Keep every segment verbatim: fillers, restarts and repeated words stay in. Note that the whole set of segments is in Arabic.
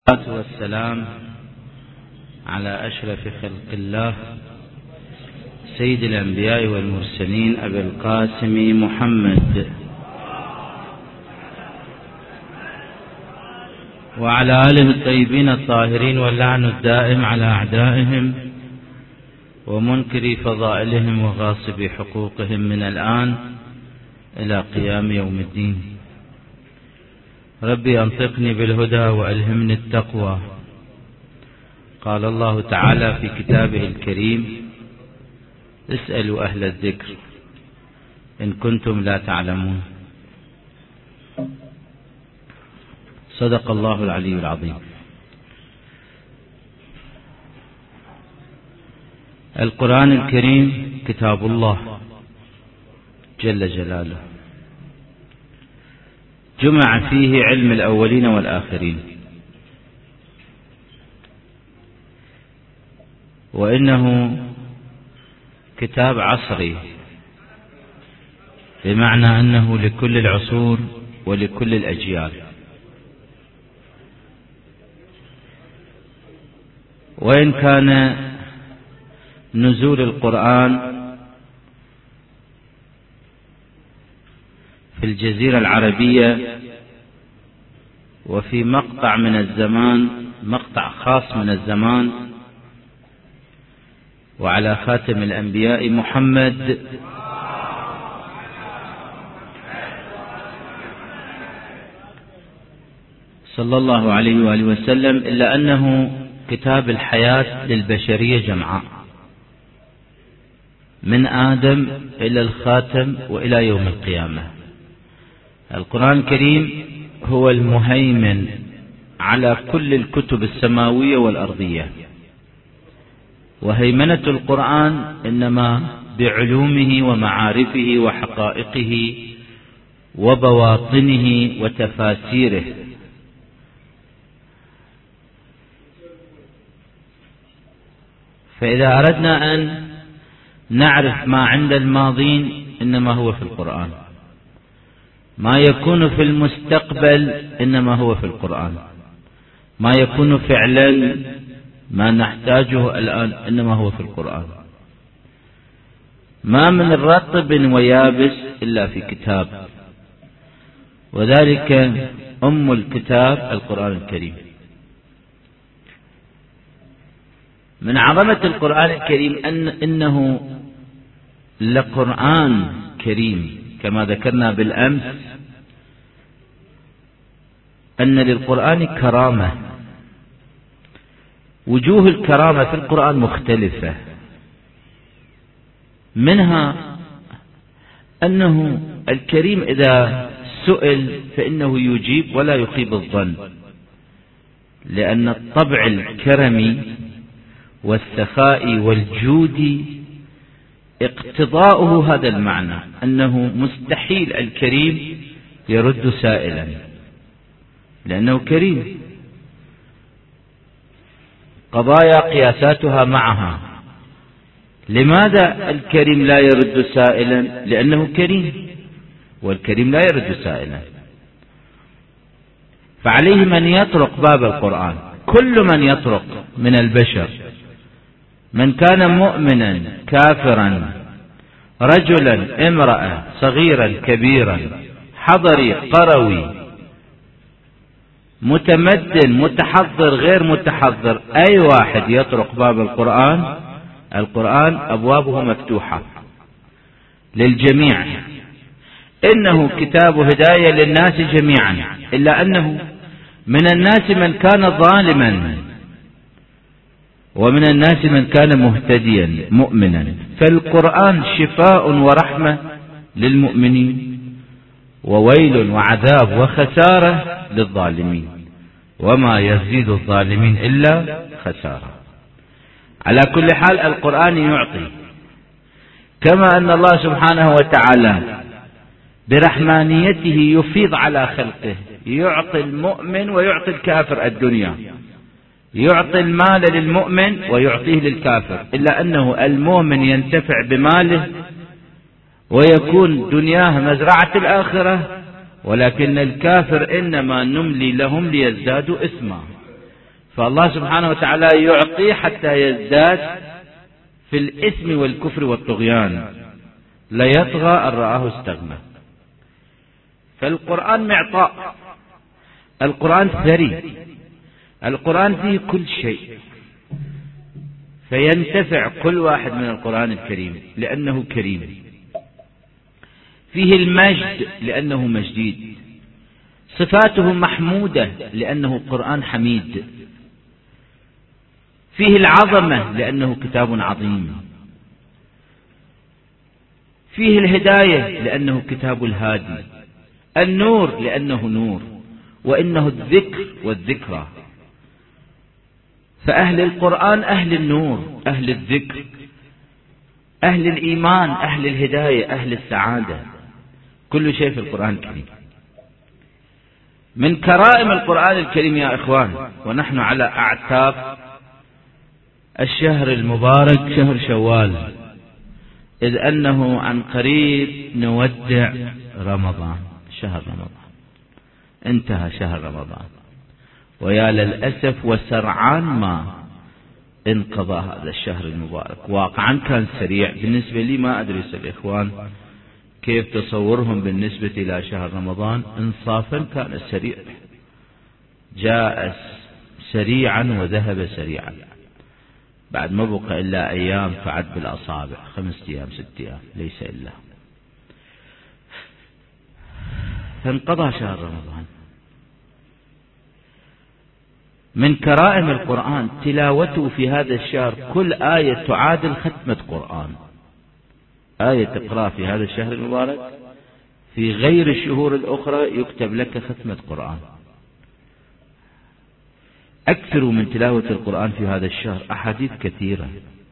والصلاة والسلام على أشرف خلق الله سيد الأنبياء والمرسلين أبي القاسم محمد وعلى آله الطيبين الطاهرين واللعن الدائم على أعدائهم ومنكر فضائلهم وغاصب حقوقهم من الآن إلى قيام يوم الدين. ربي أنطقني بالهدى وألهمني التقوى. قال الله تعالى في كتابه الكريم: اسألوا أهل الذكر إن كنتم لا تعلمون. صدق الله العلي العظيم. القرآن الكريم كتاب الله جل جلاله، جمع فيه علم الأولين والآخرين، وإنه كتاب عصري، بمعنى أنه لكل العصور ولكل الأجيال. وإن كان نزول القرآن في الجزيرة العربية وفي مقطع من الزمان، مقطع خاص من الزمان، وعلى خاتم الأنبياء محمد صلى الله عليه وآله وسلم، إلا أنه كتاب الحياة للبشرية جمعاء من آدم إلى الخاتم وإلى يوم القيامة. القرآن الكريم هو المهيمن على كل الكتب السماوية والأرضية، وهيمنة القرآن إنما بعلومه ومعارفه وحقائقه وبواطنه وتفاسيره. فإذا أردنا أن نعرف ما عند الماضين إنما هو في القرآن، ما يكون في المستقبل إنما هو في القرآن، ما يكون فعلا ما نحتاجه الآن إنما هو في القرآن. ما من رطب ويابس إلا في كتاب، وذلك أم الكتاب القرآن الكريم. من عظمة القرآن الكريم أن إنه لقرآن كريم، كما ذكرنا بالأمس أن للقرآن كرامة. وجوه الكرامة في القرآن مختلفة، منها أنه الكريم إذا سئل فإنه يجيب ولا يخيب الظن، لأن الطبع الكرمي والسخاء والجود اقتضاؤه هذا المعنى، أنه مستحيل الكريم يرد سائلا لأنه كريم. قضايا قياساتها معها. لماذا الكريم لا يرد سائلا؟ لأنه كريم، والكريم لا يرد سائلا. فعليه من يطرق باب القرآن، كل من يطرق من البشر، من كان مؤمنا كافرا، رجلا امرأة، صغيرا كبيرا، حضري قروي، متمدن متحضر غير متحضر، أي واحد يطرق باب القرآن، القرآن أبوابه مفتوحة للجميع. إنه كتاب هداية للناس جميعا، إلا أنه من الناس من كان ظالما ومن الناس من كان مهتديا مؤمنا. فالقرآن شفاء ورحمة للمؤمنين، وويل وعذاب وخسارة للظالمين، وما يزيد الظالمين إلا خسارة. على كل حال القرآن يعطي، كما أن الله سبحانه وتعالى برحمانيته يفيض على خلقه، يعطي المؤمن ويعطي الكافر الدنيا، يعطي المال للمؤمن ويعطيه للكافر، إلا أنه المؤمن ينتفع بماله ويكون دنياه مزرعة الآخرة، ولكن الكافر إنما نملي لهم ليزدادوا إثما. فالله سبحانه وتعالى يعطيه حتى يزداد في الإثم والكفر والطغيان، لا يطغى أن رآه استغنى. فالقرآن معطاء، القرآن ثري، القرآن فيه كل شيء، فينتفع كل واحد من القرآن الكريم لأنه كريم. فيه المجد لأنه مجيد، صفاته محمودة لأنه قرآن حميد، فيه العظمة لأنه كتاب عظيم، فيه الهداية لأنه كتاب الهادي، النور لأنه نور، وإنه الذكر والذكرى. فأهل القرآن أهل النور، أهل الذكر، أهل الإيمان، أهل الهداية، أهل السعادة، كل شيء في القرآن الكريم. من كرائم القرآن الكريم يا إخوان، ونحن على أعتاب الشهر المبارك شهر شوال، إذ أنه عن قريب نودع رمضان، شهر رمضان انتهى شهر رمضان، ويا للأسف وسرعان ما انقضى هذا الشهر المبارك. واقعا كان سريع بالنسبة لي، ما أدري الإخوان كيف تصورهم بالنسبة إلى شهر رمضان. انصافا كان سريع، جاء سريعا وذهب سريعا، بعد ما بقى إلا أيام تعد بالأصابع، خمسة أيام ست أيام ليس إلا، فانقضى شهر رمضان. من كرائم القرآن تلاوته في هذا الشهر، كل آية تعادل ختمة قرآن. آية تقرأ في هذا الشهر المبارك في غير الشهور الأخرى يكتب لك ختمة قرآن. أكثر من تلاوة القرآن في هذا الشهر، أحاديث كثيرة.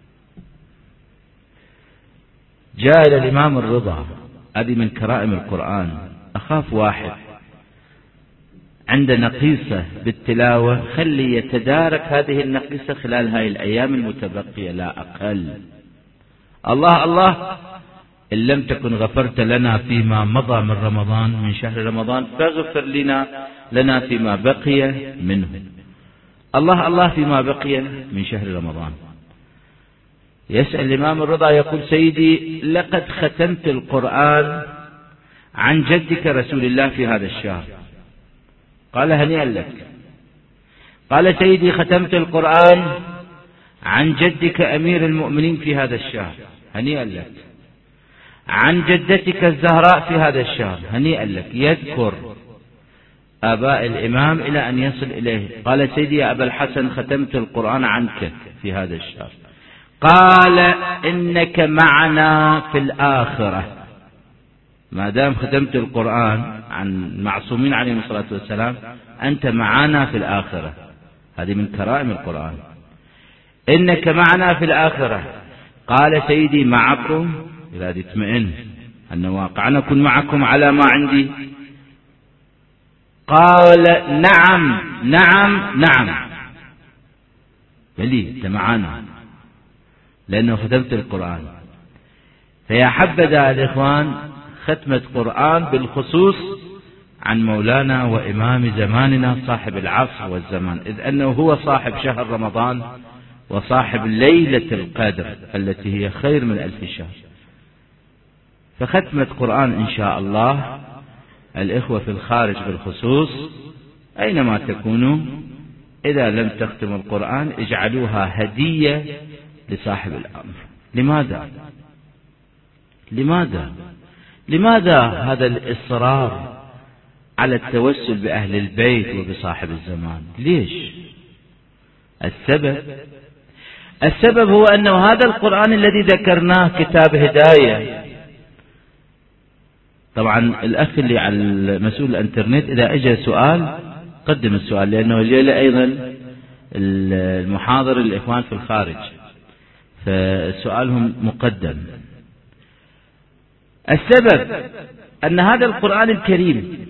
جاء إلى الإمام الرضا، هذه من كرائم القرآن، أخاف واحد عند نقيصة بالتلاوة خلي يتدارك هذه النقيصة خلال هذه الأيام المتبقية لا أقل. الله الله، إن لم تكن غفرت لنا فيما مضى من رمضان، من شهر رمضان، فاغفر لنا لنا فيما بقي منه. الله الله فيما بقي من شهر رمضان. يسأل الإمام الرضا يقول: سيدي لقد ختمت القرآن عن جدك رسول الله في هذا الشهر. قال: هنيئا لك. قال: سيدي ختمت القرآن عن جدك أمير المؤمنين في هذا الشهر. هنيئا لك. عن جدتك الزهراء في هذا الشهر. هنيئا لك. يذكر آباء الإمام إلى أن يصل إليه. قال: سيدي يا أبا الحسن ختمت القرآن عنك في هذا الشهر. قال: إنك معنا في الآخرة. ما دام ختمت القرآن عن معصومين عليهم الصلاة والسلام، أنت معنا في الآخرة. هذه من كرائم القرآن. إنك معنا في الآخرة. قال: سيدي معكم، إذا تطمئن أن واقعا أكون معكم على ما عندي. قال: نعم نعم نعم. بلي أنت معنا لأنه ختمت القرآن. فيا حبذا الإخوان ختمة قرآن بالخصوص عن مولانا وإمام زماننا صاحب العصر والزمان، إذ أنه هو صاحب شهر رمضان وصاحب ليلة القدر التي هي خير من ألف شهر. فختمة قرآن إن شاء الله الإخوة في الخارج بالخصوص أينما تكونوا، إذا لم تختموا القرآن اجعلوها هدية لصاحب الأمر. لماذا؟ لماذا؟ لماذا هذا الإصرار على التوسل بأهل البيت وبصاحب الزمان؟ ليش؟ السبب السبب هو أنه هذا القرآن الذي ذكرناه كتاب هداية. طبعا الأخ اللي على مسؤول الانترنت إذا أجى سؤال قدم السؤال، لأنه الليلة أيضا المحاضر الإخوان في الخارج فسؤالهم مقدم. السبب أن هذا القرآن الكريم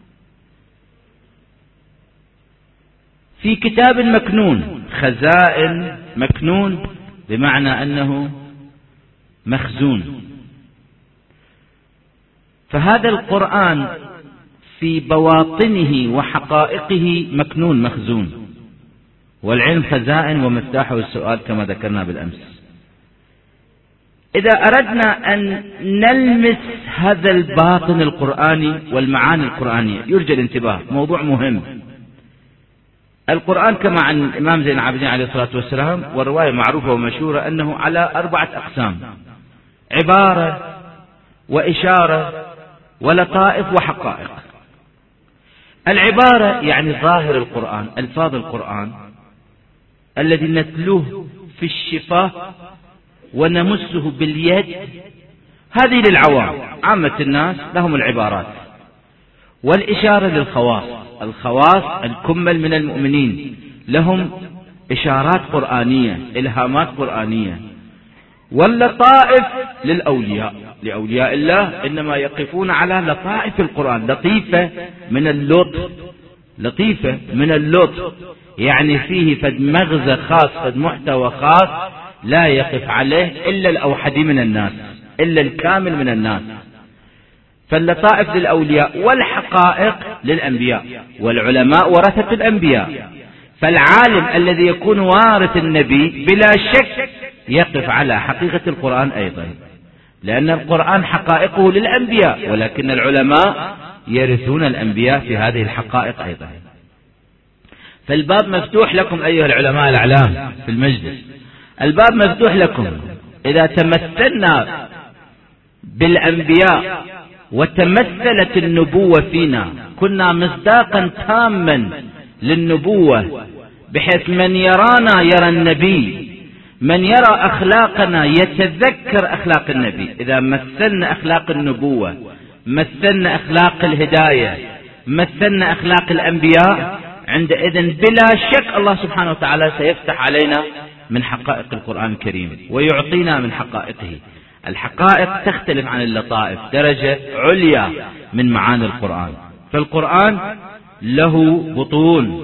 في كتاب مكنون، خزائن مكنون بمعنى أنه مخزون. فهذا القرآن في بواطنه وحقائقه مكنون مخزون. والعلم خزائن ومفتاحه السؤال كما ذكرنا بالأمس. إذا أردنا أن نلمس هذا الباطن القرآني والمعاني القرآنية يرجى الانتباه، موضوع مهم. القرآن كما عن الإمام زين العابدين عليه الصلاة والسلام، والرواية معروفة ومشهورة أنه على أربعة أقسام: عبارة وإشارة ولطائف وحقائق. العبارة يعني ظاهر القرآن، ألفاظ القرآن الذي نتلوه في الشفاه ونمسه باليد، هذه للعوام، عامة الناس لهم العبارات. والإشارة للخواص، الخواص الكمل من المؤمنين لهم إشارات قرآنية، إلهامات قرآنية. واللطائف للأولياء، لأولياء الله إنما يقفون على لطائف القرآن، لطيفة من اللطف، لطيفة من اللطف يعني فيه فد مغزى خاص، فد محتوى خاص لا يقف عليه إلا الأوحدي من الناس، إلا الكامل من الناس. فاللطائف للأولياء والحقائق للأنبياء، والعلماء ورثة الأنبياء. فالعالم الذي يكون وارث النبي بلا شك يقف على حقيقة القرآن أيضا، لأن القرآن حقائقه للأنبياء، ولكن العلماء يرثون الأنبياء في هذه الحقائق أيضا. فالباب مفتوح لكم أيها العلماء الأعلام في المجلس، الباب مفتوح لكم. إذا تمثلنا بالأنبياء وتمثلت النبوة فينا كنا مصداقا تاما للنبوة، بحيث من يرانا يرى النبي، من يرى أخلاقنا يتذكر أخلاق النبي. إذا مثلنا أخلاق النبوة، مثلنا أخلاق الهداية، مثلنا أخلاق الأنبياء، عندئذ بلا شك الله سبحانه وتعالى سيفتح علينا من حقائق القرآن الكريم ويعطينا من حقائقه. الحقائق تختلف عن اللطائف، درجة عليا من معاني القرآن. فالقرآن له بطون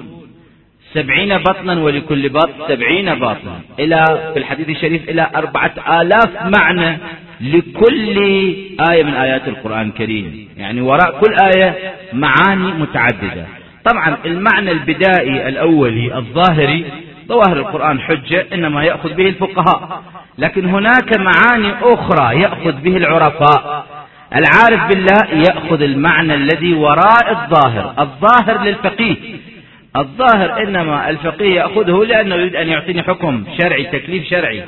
سبعين بطنا، ولكل بطن سبعين باطنا، إلى في الحديث الشريف إلى أربعة آلاف معنى لكل آية من آيات القرآن الكريم، يعني وراء كل آية معاني متعددة. طبعا المعنى البدائي الأولي الظاهري ظواهر القرآن حجة إنما يأخذ به الفقهاء، لكن هناك معاني أخرى يأخذ به العرفاء. العارف بالله يأخذ المعنى الذي وراء الظاهر. الظاهر للفقيه، الظاهر إنما الفقيه يأخذه لأنه يريد أن يعطيني حكم شرعي، تكليف شرعي.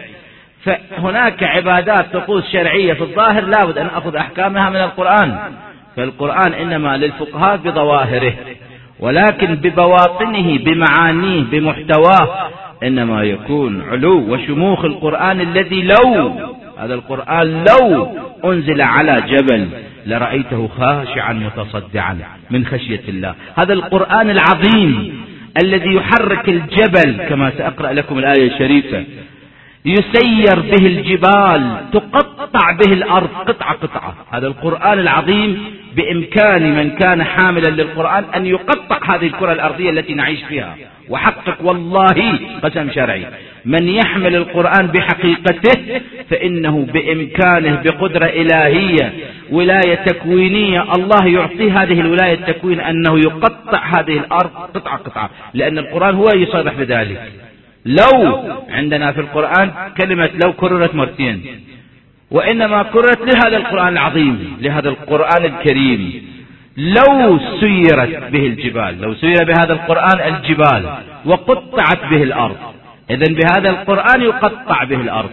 فهناك عبادات طقوس شرعية في الظاهر لابد أن أخذ أحكامها من القرآن. فالقرآن إنما للفقهاء بظواهره، ولكن ببواطنه بمعانيه بمحتواه إنما يكون علو وشموخ القرآن الذي لو هذا القرآن لو أنزل على جبل لرأيته خاشعا متصدعا من خشية الله. هذا القرآن العظيم الذي يحرك الجبل كما سأقرأ لكم الآية الشريفة، يسير به الجبال، تقطع به الأرض قطعة قطعة. هذا القرآن العظيم بإمكان من كان حاملا للقرآن أن يقطع هذه الكرة الأرضية التي نعيش فيها. وحقق والله قسم شرعي، من يحمل القرآن بحقيقته فإنه بإمكانه بقدرة إلهية ولاية تكوينية الله يعطيه هذه الولاية التكوين أنه يقطع هذه الأرض قطعة قطعة، لأن القرآن هو يصرح بذلك. لو عندنا في القرآن كلمة لو كررت مرتين، وإنما كررت لهذا القرآن العظيم، لهذا القرآن الكريم. لو سيرت به الجبال، لو سير بهذا القرآن الجبال وقطعت به الأرض، إذن بهذا القرآن يقطع به الأرض.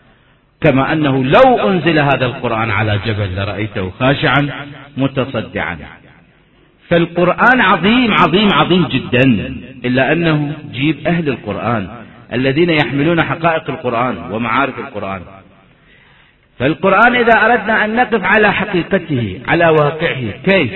كما أنه لو أنزل هذا القرآن على جبل لرأيته خاشعا متصدعا. فالقرآن عظيم عظيم عظيم جدا، إلا أنه جيب أهل القرآن الذين يحملون حقائق القرآن ومعارف القرآن. فالقرآن إذا أردنا أن نقف على حقيقته على واقعه، كيف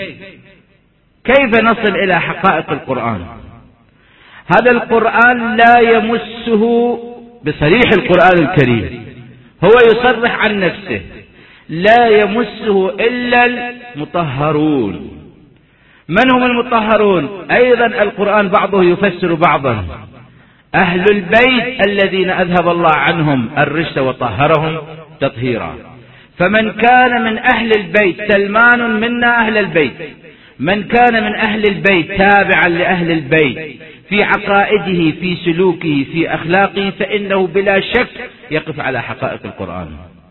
كيف نصل إلى حقائق القرآن؟ هذا القرآن لا يمسه بصريح القرآن الكريم، هو يصرح عن نفسه لا يمسه إلا المطهرون. من هم المطهرون؟ أيضا القرآن بعضه يفسر بعضا. أهل البيت الذين أذهب الله عنهم الرجس وطهرهم تطهيرا. فمن كان من أهل البيت، سلمان منا أهل البيت، من كان من أهل البيت تابعا لأهل البيت في عقائده، في سلوكه، في أخلاقه، فإنه بلا شك يقف على حقائق القرآن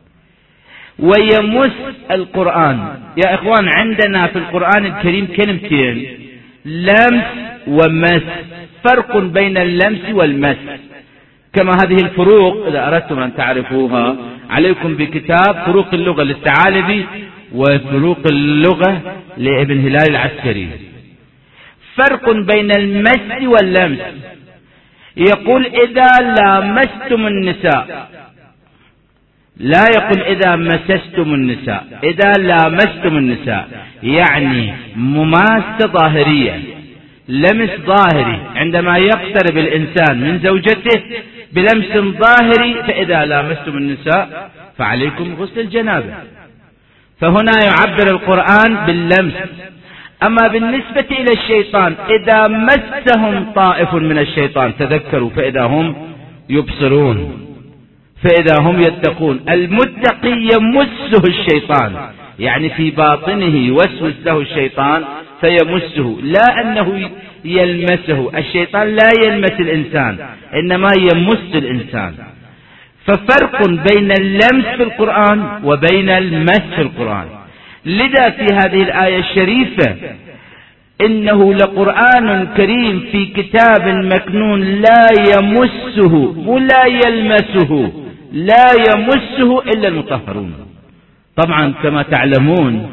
ويمس القرآن. يا إخوان، عندنا في القرآن الكريم كلمتين: لمس ومس. فرق بين اللمس والمس. كما هذه الفروق إذا أردتم أن تعرفوها عليكم بكتاب فروق اللغة للثعالبي وفروق اللغة لابن هلال العسكري. فرق بين المس واللمس. يقول إذا لامستم النساء، لا يقول إذا مسستم النساء. إذا لامستم النساء يعني مماسة ظاهرية، لمس ظاهري، عندما يقترب الإنسان من زوجته بلمس ظاهري، فإذا لامستم النساء فعليكم غسل الجنابة. فهنا يعبر القرآن باللمس. أما بالنسبة إلى الشيطان، إذا مسهم طائف من الشيطان تذكروا فإذا هم يبصرون، فإذا هم يتقون. المتقي يمسه الشيطان، يعني في باطنه يوسوس له الشيطان فيمسه، لا أنه يلمسه. الشيطان لا يلمس الإنسان، إنما يمس الإنسان. ففرق بين اللمس في القرآن وبين المس في القرآن. لذا في هذه الآية الشريفة: إنه لقرآن كريم في كتاب مكنون لا يمسه ولا يلمسه، لا يمسه إلا المطهرون. طبعا كما تعلمون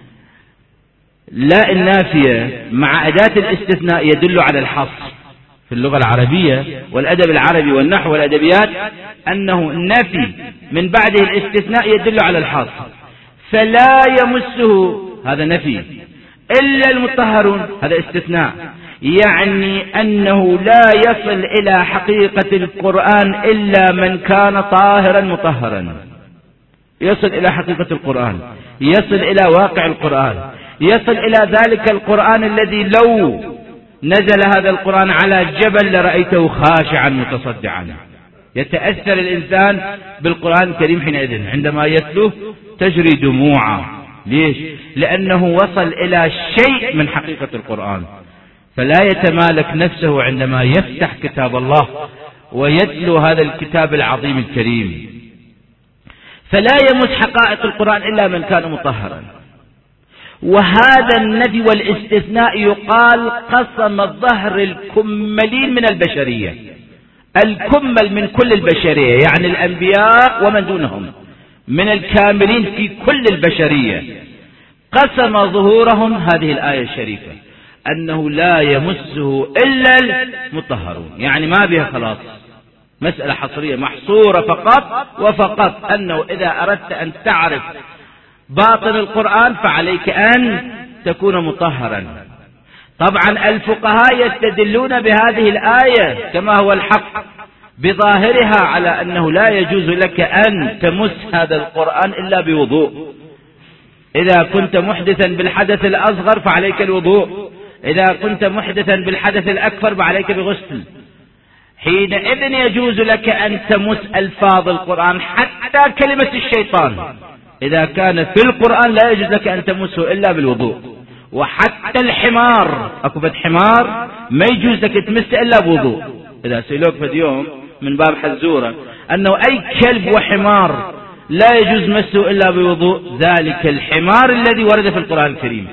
لا النافية مع أداة الاستثناء يدل على الحصر في اللغة العربية والأدب العربي والنحو والأدبيات، أنه النفي من بعده الاستثناء يدل على الحصر. فلا يمسه هذا نفي، إلا المطهرون هذا استثناء، يعني أنه لا يصل إلى حقيقة القرآن إلا من كان طاهرا مطهرا. يصل إلى حقيقة القرآن، يصل إلى واقع القرآن، يصل إلى ذلك القرآن الذي لو نزل هذا القرآن على جبل لرأيته خاشعا متصدعا. يتأثر الإنسان بالقرآن الكريم حينئذ، عندما يتلوه تجري دموعه. ليش؟ لأنه وصل إلى شيء من حقيقة القرآن، فلا يتمالك نفسه عندما يفتح كتاب الله ويتلو هذا الكتاب العظيم الكريم. فلا يمس حقائق القرآن إلا من كان مطهرا. وهذا النفي والاستثناء يقال قسم الظهر الكملين من البشرية، الكمل من كل البشرية، يعني الأنبياء ومن دونهم من الكاملين في كل البشرية، قسم ظهورهم هذه الآية الشريفة أنه لا يمسه إلا المطهرون. يعني ما بها خلاص، مسألة حصرية محصورة فقط وفقط، أنه إذا أردت أن تعرف باطن القرآن فعليك أن تكون مطهرا. طبعا الفقهاء يستدلون بهذه الآية كما هو الحق بظاهرها على أنه لا يجوز لك أن تمس هذا القرآن إلا بوضوء. إذا كنت محدثا بالحدث الأصغر فعليك الوضوء، إذا كنت محدثا بالحدث الأكبر فعليك بغسل. حينئذ يجوز لك أن تمس ألفاظ القرآن حتى كلمة الشيطان، إذا كان في القرآن لا يجوز لك أن تمسه إلا بالوضوء. وحتى الحمار، أكبت حمار ما يجوز لك تمسه إلا بوضوء. إذا سيلوك في اليوم من باب حزورة أنه أي كلب وحمار لا يجوز مسه إلا بوضوء، ذلك الحمار الذي ورد في القرآن الكريم: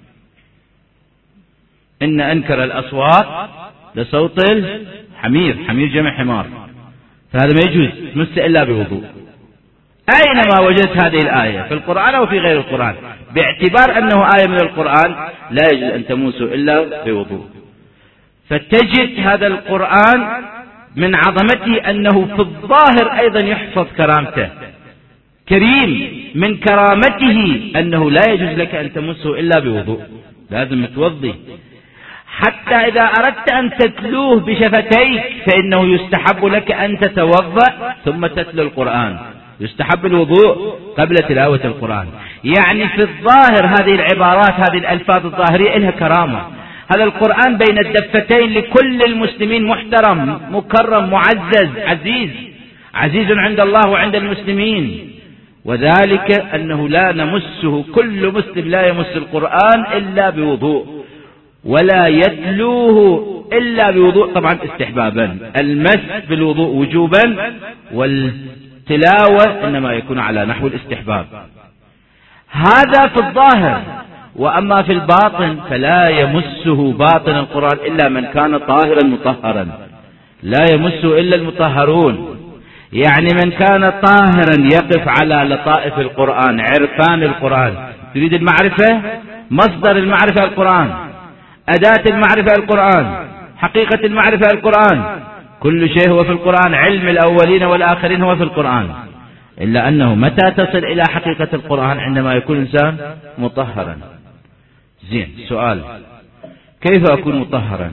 إن أنكر الأصوات لصوت الحمير، حمير جمع حمار، فهذا ما يجوز مسه إلا بوضوء. أينما وجدت هذه الآية في القرآن أو في غير القرآن، باعتبار أنه آية من القرآن لا يجوز أن تموسه إلا بوضوء. فتجد هذا القرآن من عظمته أنه في الظاهر أيضا يحفظ كرامته، كريم. من كرامته أنه لا يجوز لك أن تمسه إلا بوضوء، لازم توضي. حتى إذا أردت أن تتلوه بشفتيك فإنه يستحب لك أن تتوضأ ثم تتلو القرآن، يستحب الوضوء قبل تلاوة القرآن. يعني في الظاهر هذه العبارات، هذه الألفاظ الظاهرية لها كرامة. هذا القرآن بين الدفتين لكل المسلمين محترم مكرم معزز عزيز، عزيز عند الله وعند المسلمين. وذلك أنه لا نمسه، كل مسلم لا يمس القرآن إلا بوضوء، ولا يتلوه إلا بوضوء، طبعا استحبابا، المس بالوضوء وجوبا، والتلاوة إنما يكون على نحو الاستحباب. هذا في الظاهر. وأما في الباطن فلا يمسه باطن القرآن إلا من كان طاهرا مطهرا، لا يمسه إلا المطهرون. يعني من كان طاهرا يقف على لطائف القرآن، عرفان القرآن. تريد المعرفة، مصدر المعرفة القرآن، أداة المعرفة القرآن، حقيقة المعرفة القرآن، كل شيء هو في القرآن، علم الأولين والآخرين هو في القرآن. إلا أنه متى تصل إلى حقيقة القرآن؟ عندما يكون إنسان مطهرا. زين، سؤال: كيف أكون مطهرا؟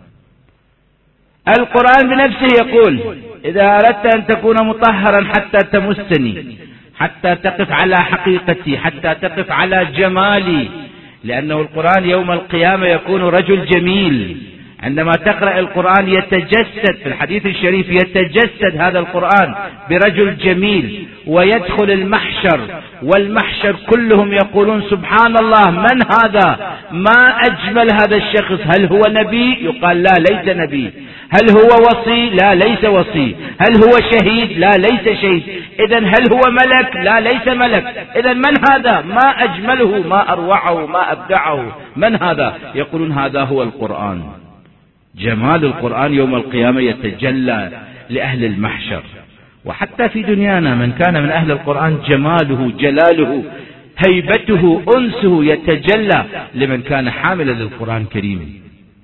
القرآن بنفسه يقول: إذا أردت أن تكون مطهرا حتى تمسني، حتى تقف على حقيقتي، حتى تقف على جمالي، لأنه القرآن يوم القيامة يكون رجل جميل. عندما تقرأ القرآن يتجسد في الحديث الشريف، يتجسد هذا القرآن برجل جميل، ويدخل المحشر، والمحشر كلهم يقولون: سبحان الله، من هذا؟ ما أجمل هذا الشخص. هل هو نبي؟ يقال: لا، ليس نبي. هل هو وصي؟ لا، ليس وصي. هل هو شهيد؟ لا، ليس شهيد. إذن هل هو ملك؟ لا، ليس ملك. إذن من هذا؟ ما أجمله، ما أروعه، ما أبدعه، من هذا؟ يقولون: هذا هو القرآن. جمال القرآن يوم القيامة يتجلى لأهل المحشر. وحتى في دنيانا من كان من أهل القرآن جماله، جلاله، هيبته، أنسه يتجلى لمن كان حاملا للقرآن الكريم.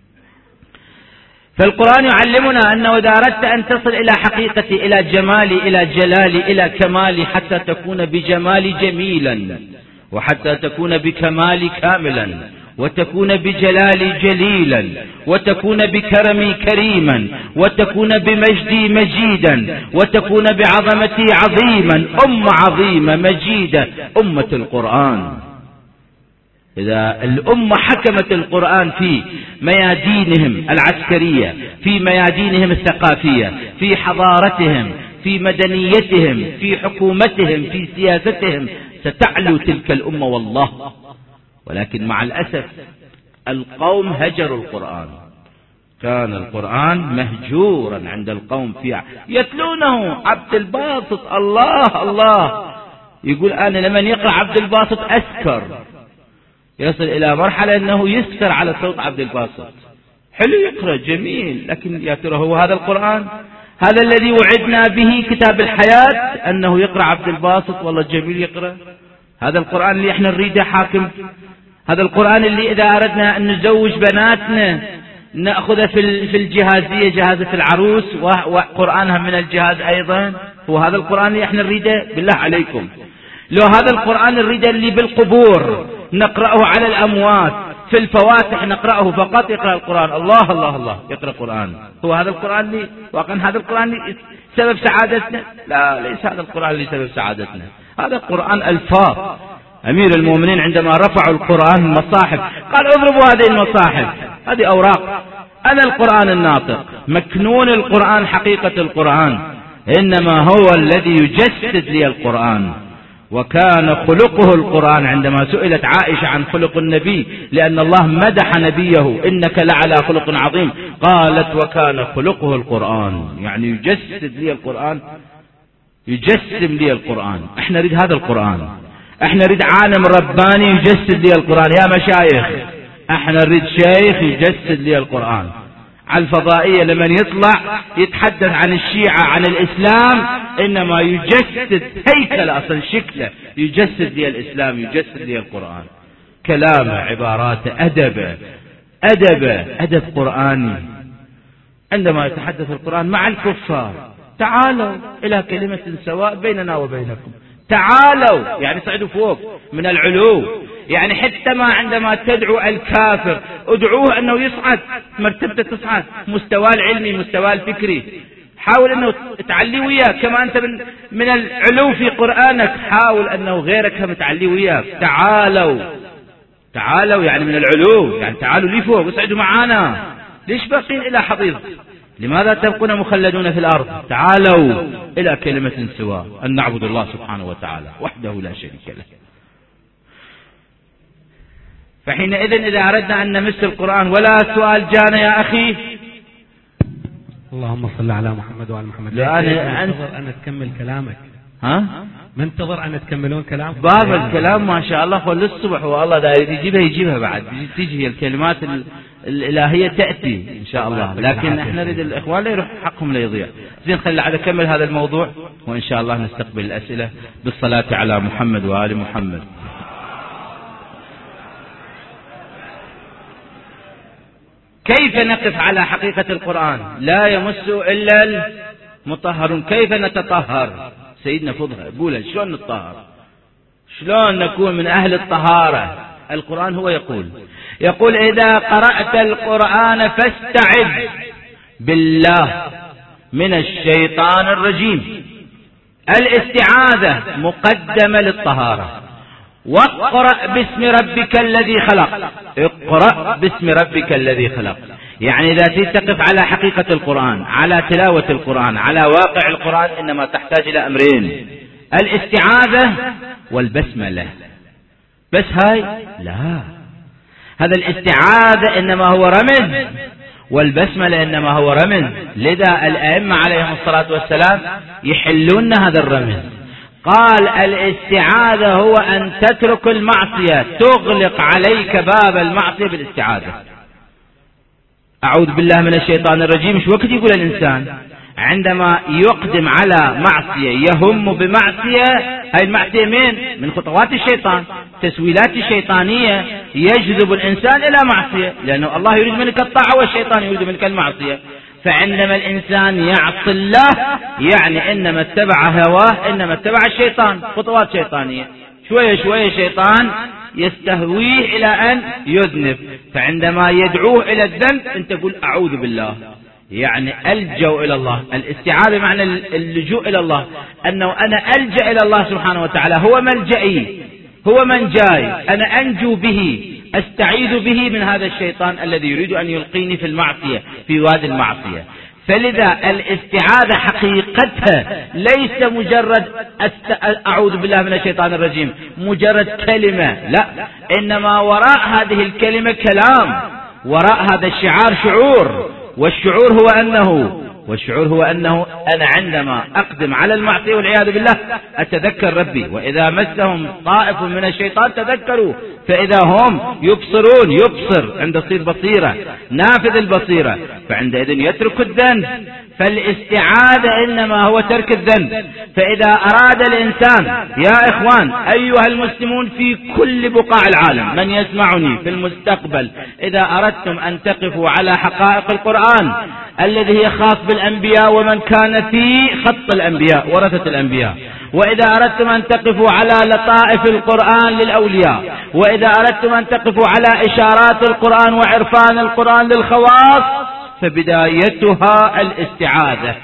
فالقرآن يعلمنا أنه إذا أردت أن تصل إلى حقيقتي، إلى جمالي، إلى جلالي، إلى كمالي، حتى تكون بجمالي جميلا، وحتى تكون بكمالي كاملا، وتكون بجلالي جليلا، وتكون بكرمي كريما، وتكون بمجدي مجيدا، وتكون بعظمتي عظيما، أمة عظيمة مجيدة، أمة القرآن. إذا الأمة حكمت القرآن في ميادينهم العسكرية، في ميادينهم الثقافية، في حضارتهم، في مدنيتهم، في حكومتهم، في سياستهم، ستعلو تلك الأمة والله. ولكن مع الأسف القوم هجروا القرآن، كان القرآن مهجورا عند القوم فيه، يتلونه. عبد الباسط، الله الله، يقول: أنا لمن يقرأ عبد الباسط أسكر، يصل إلى مرحلة أنه يسكر على صوت عبد الباسط. حلو يقرأ، جميل، لكن يا ترى هو هذا القرآن؟ هذا الذي وعدنا به كتاب الحياة، أنه يقرأ عبد الباسط؟ والله جميل يقرأ. هذا القرآن اللي احنا نريده حاكم؟ هذا القرآن اللي إذا أردنا أن نزوج بناتنا نأخذ في في الجهازية، جهازة العروس، وقرآنها من الجهاز أيضا؟ هو هذا القرآن اللي احنا نريده؟ بالله عليكم، لو هذا القرآن نريده اللي بالقبور نقرأه على الأموات، في الفواتح نقرأه فقط، يقرأ القرآن، الله الله الله، يقرأ القرآن. هو هذا القرآن اللي واقعا هذا القرآن اللي سبب سعادتنا؟ لا، ليس هذا القرآن اللي سبب سعادتنا. هذا القرآن ألفاظ. أمير المؤمنين عندما رفعوا القرآن المصاحف قال: اضربوا هذه المصاحف، هذه أوراق، أنا القرآن الناطق. مكنون القرآن، حقيقة القرآن، إنما هو الذي يجسد لي القرآن. وكان خلقه القرآن. عندما سئلت عائشة عن خلق النبي، لأن الله مدح نبيه: إنك لعلى خلق عظيم، قالت: وكان خلقه القرآن. يعني يجسد لي القرآن، يجسم لي القرآن. احنا نريد هذا القرآن، احنا نريد عالم رباني يجسد لي القرآن. يا مشايخ، احنا نريد شيخ يجسد لي القرآن. على الفضائية لمن يطلع يتحدث عن الشيعة، عن الإسلام، إنما يجسد هيكل أصلا شكله، يجسد لي الإسلام، يجسد لي القرآن. كلامه، عباراته، أدبه، أدبه أدب قرآني. عندما يتحدث القرآن مع الكفار: تعالوا إلى كلمة سواء بيننا وبينكم. تعالوا يعني صعدوا فوق من العلو. يعني حتى ما عندما تدعو الكافر ادعوه أنه يصعد مرتبته، تصعد مستوى العلمي، مستوى الفكري. حاول أنه تعلي وياك كما أنت من, من العلو في قرآنك، حاول أنه غيرك هم تعلي وياك. تعالوا تعالوا يعني من العلو، يعني تعالوا لي فوق، اصعدوا معانا. ليش باقين إلى حضيض؟ لماذا تبقون مخلدون في الأرض؟ تعالوا إلى كلمة سواء، أن نعبد الله سبحانه وتعالى وحده لا شريك له. فحينئذ إذا أردنا أن نمس القرآن، ولا سؤال جانا يا أخي اللهم صل على محمد وعلى محمد. لا أنا منتظر أن تكمل كلامك. ها؟ منتظر أن تكملون كلامك. باب الكلام ما شاء الله خل الصبح والله داير يجيبها يجيبها بعد تيجي الكلمات الإلهية تأتي إن شاء الله، لكن احنا نريد الإخوان لا يروح حقهم لا يضيع. زين خلي عاد أكمل هذا الموضوع وإن شاء الله نستقبل الأسئلة بالصلاة على محمد وآل محمد. كيف نقف على حقيقة القرآن؟ لا يمس إلا المطهرون. كيف نتطهر؟ سيدنا فضها يقول شلون نتطهر، شلون نكون من أهل الطهارة. القرآن هو يقول يقول إذا قرأت القرآن فاستعذ بالله من الشيطان الرجيم. الاستعاذة مقدمة للطهارة. واقرأ باسم ربك الذي خلق. اقرأ باسم ربك الذي خلق. يعني إذا تقف على حقيقة القرآن، على تلاوة القرآن، على واقع القرآن، إنما تحتاج إلى أمرين: الاستعاذة والبسملة. بس هاي لا، هذا الاستعاذة إنما هو رمز، والبسملة إنما هو رمز. لذا الأئمة عليهم الصلاة والسلام يحلون هذا الرمز. قال الاستعاذة هو أن تترك المعصية، تغلق عليك باب المعصية بالاستعاذة. أعوذ بالله من الشيطان الرجيم. شو وقت يقول الإنسان عندما يقدم على معصية، يهم بمعصية، هاي المعصية من من خطوات الشيطان، تسويلات الشيطانية يجذب الإنسان إلى معصية، لأنه الله يريد منك الطاعة والشيطان يريد منك المعصية. فعندما الإنسان يعصي الله يعني إنما اتبع هواه، إنما اتبع الشيطان، خطوات شيطانية. شوية شوية شيطان يستهويه إلى أن يذنب. فعندما يدعوه إلى الذنب أنت تقول أعوذ بالله، يعني ألجأ إلى الله. الاستعاذة معنى اللجوء إلى الله، أنه أنا ألجأ إلى الله سبحانه وتعالى، هو ملجئي، هو من جاي، أنا أنجو به، أستعيذ به من هذا الشيطان الذي يريد أن يلقيني في المعصية، في وادي المعصية. فلذا الاستعاذة حقيقتها ليس مجرد أعوذ بالله من الشيطان الرجيم، مجرد كلمة، لا، إنما وراء هذه الكلمة كلام، وراء هذا الشعار شعور. والشعور هو أنه والشعور هو أنه أنا عندما أقدم على المعصية والعياذ بالله أتذكر ربي، وإذا مسهم طائف من الشيطان تذكروا فإذا هم يبصرون، يبصر عند تصير بصيرة، نافذ البصيرة، فعندئذ يترك الذنب. فالاستعاذة إنما هو ترك الذنب. فإذا أراد الإنسان، يا إخوان أيها المسلمون في كل بقاع العالم، من يسمعني في المستقبل، إذا أردتم أن تقفوا على حقائق القرآن الذي هي خاص بالأنبياء ومن كان في خط الأنبياء ورثة الأنبياء، وإذا أردتم أن تقفوا على لطائف القرآن للأولياء، وإذا أردتم أن تقفوا على إشارات القرآن وعرفان القرآن للخواص، فبدايتها الاستعاذة.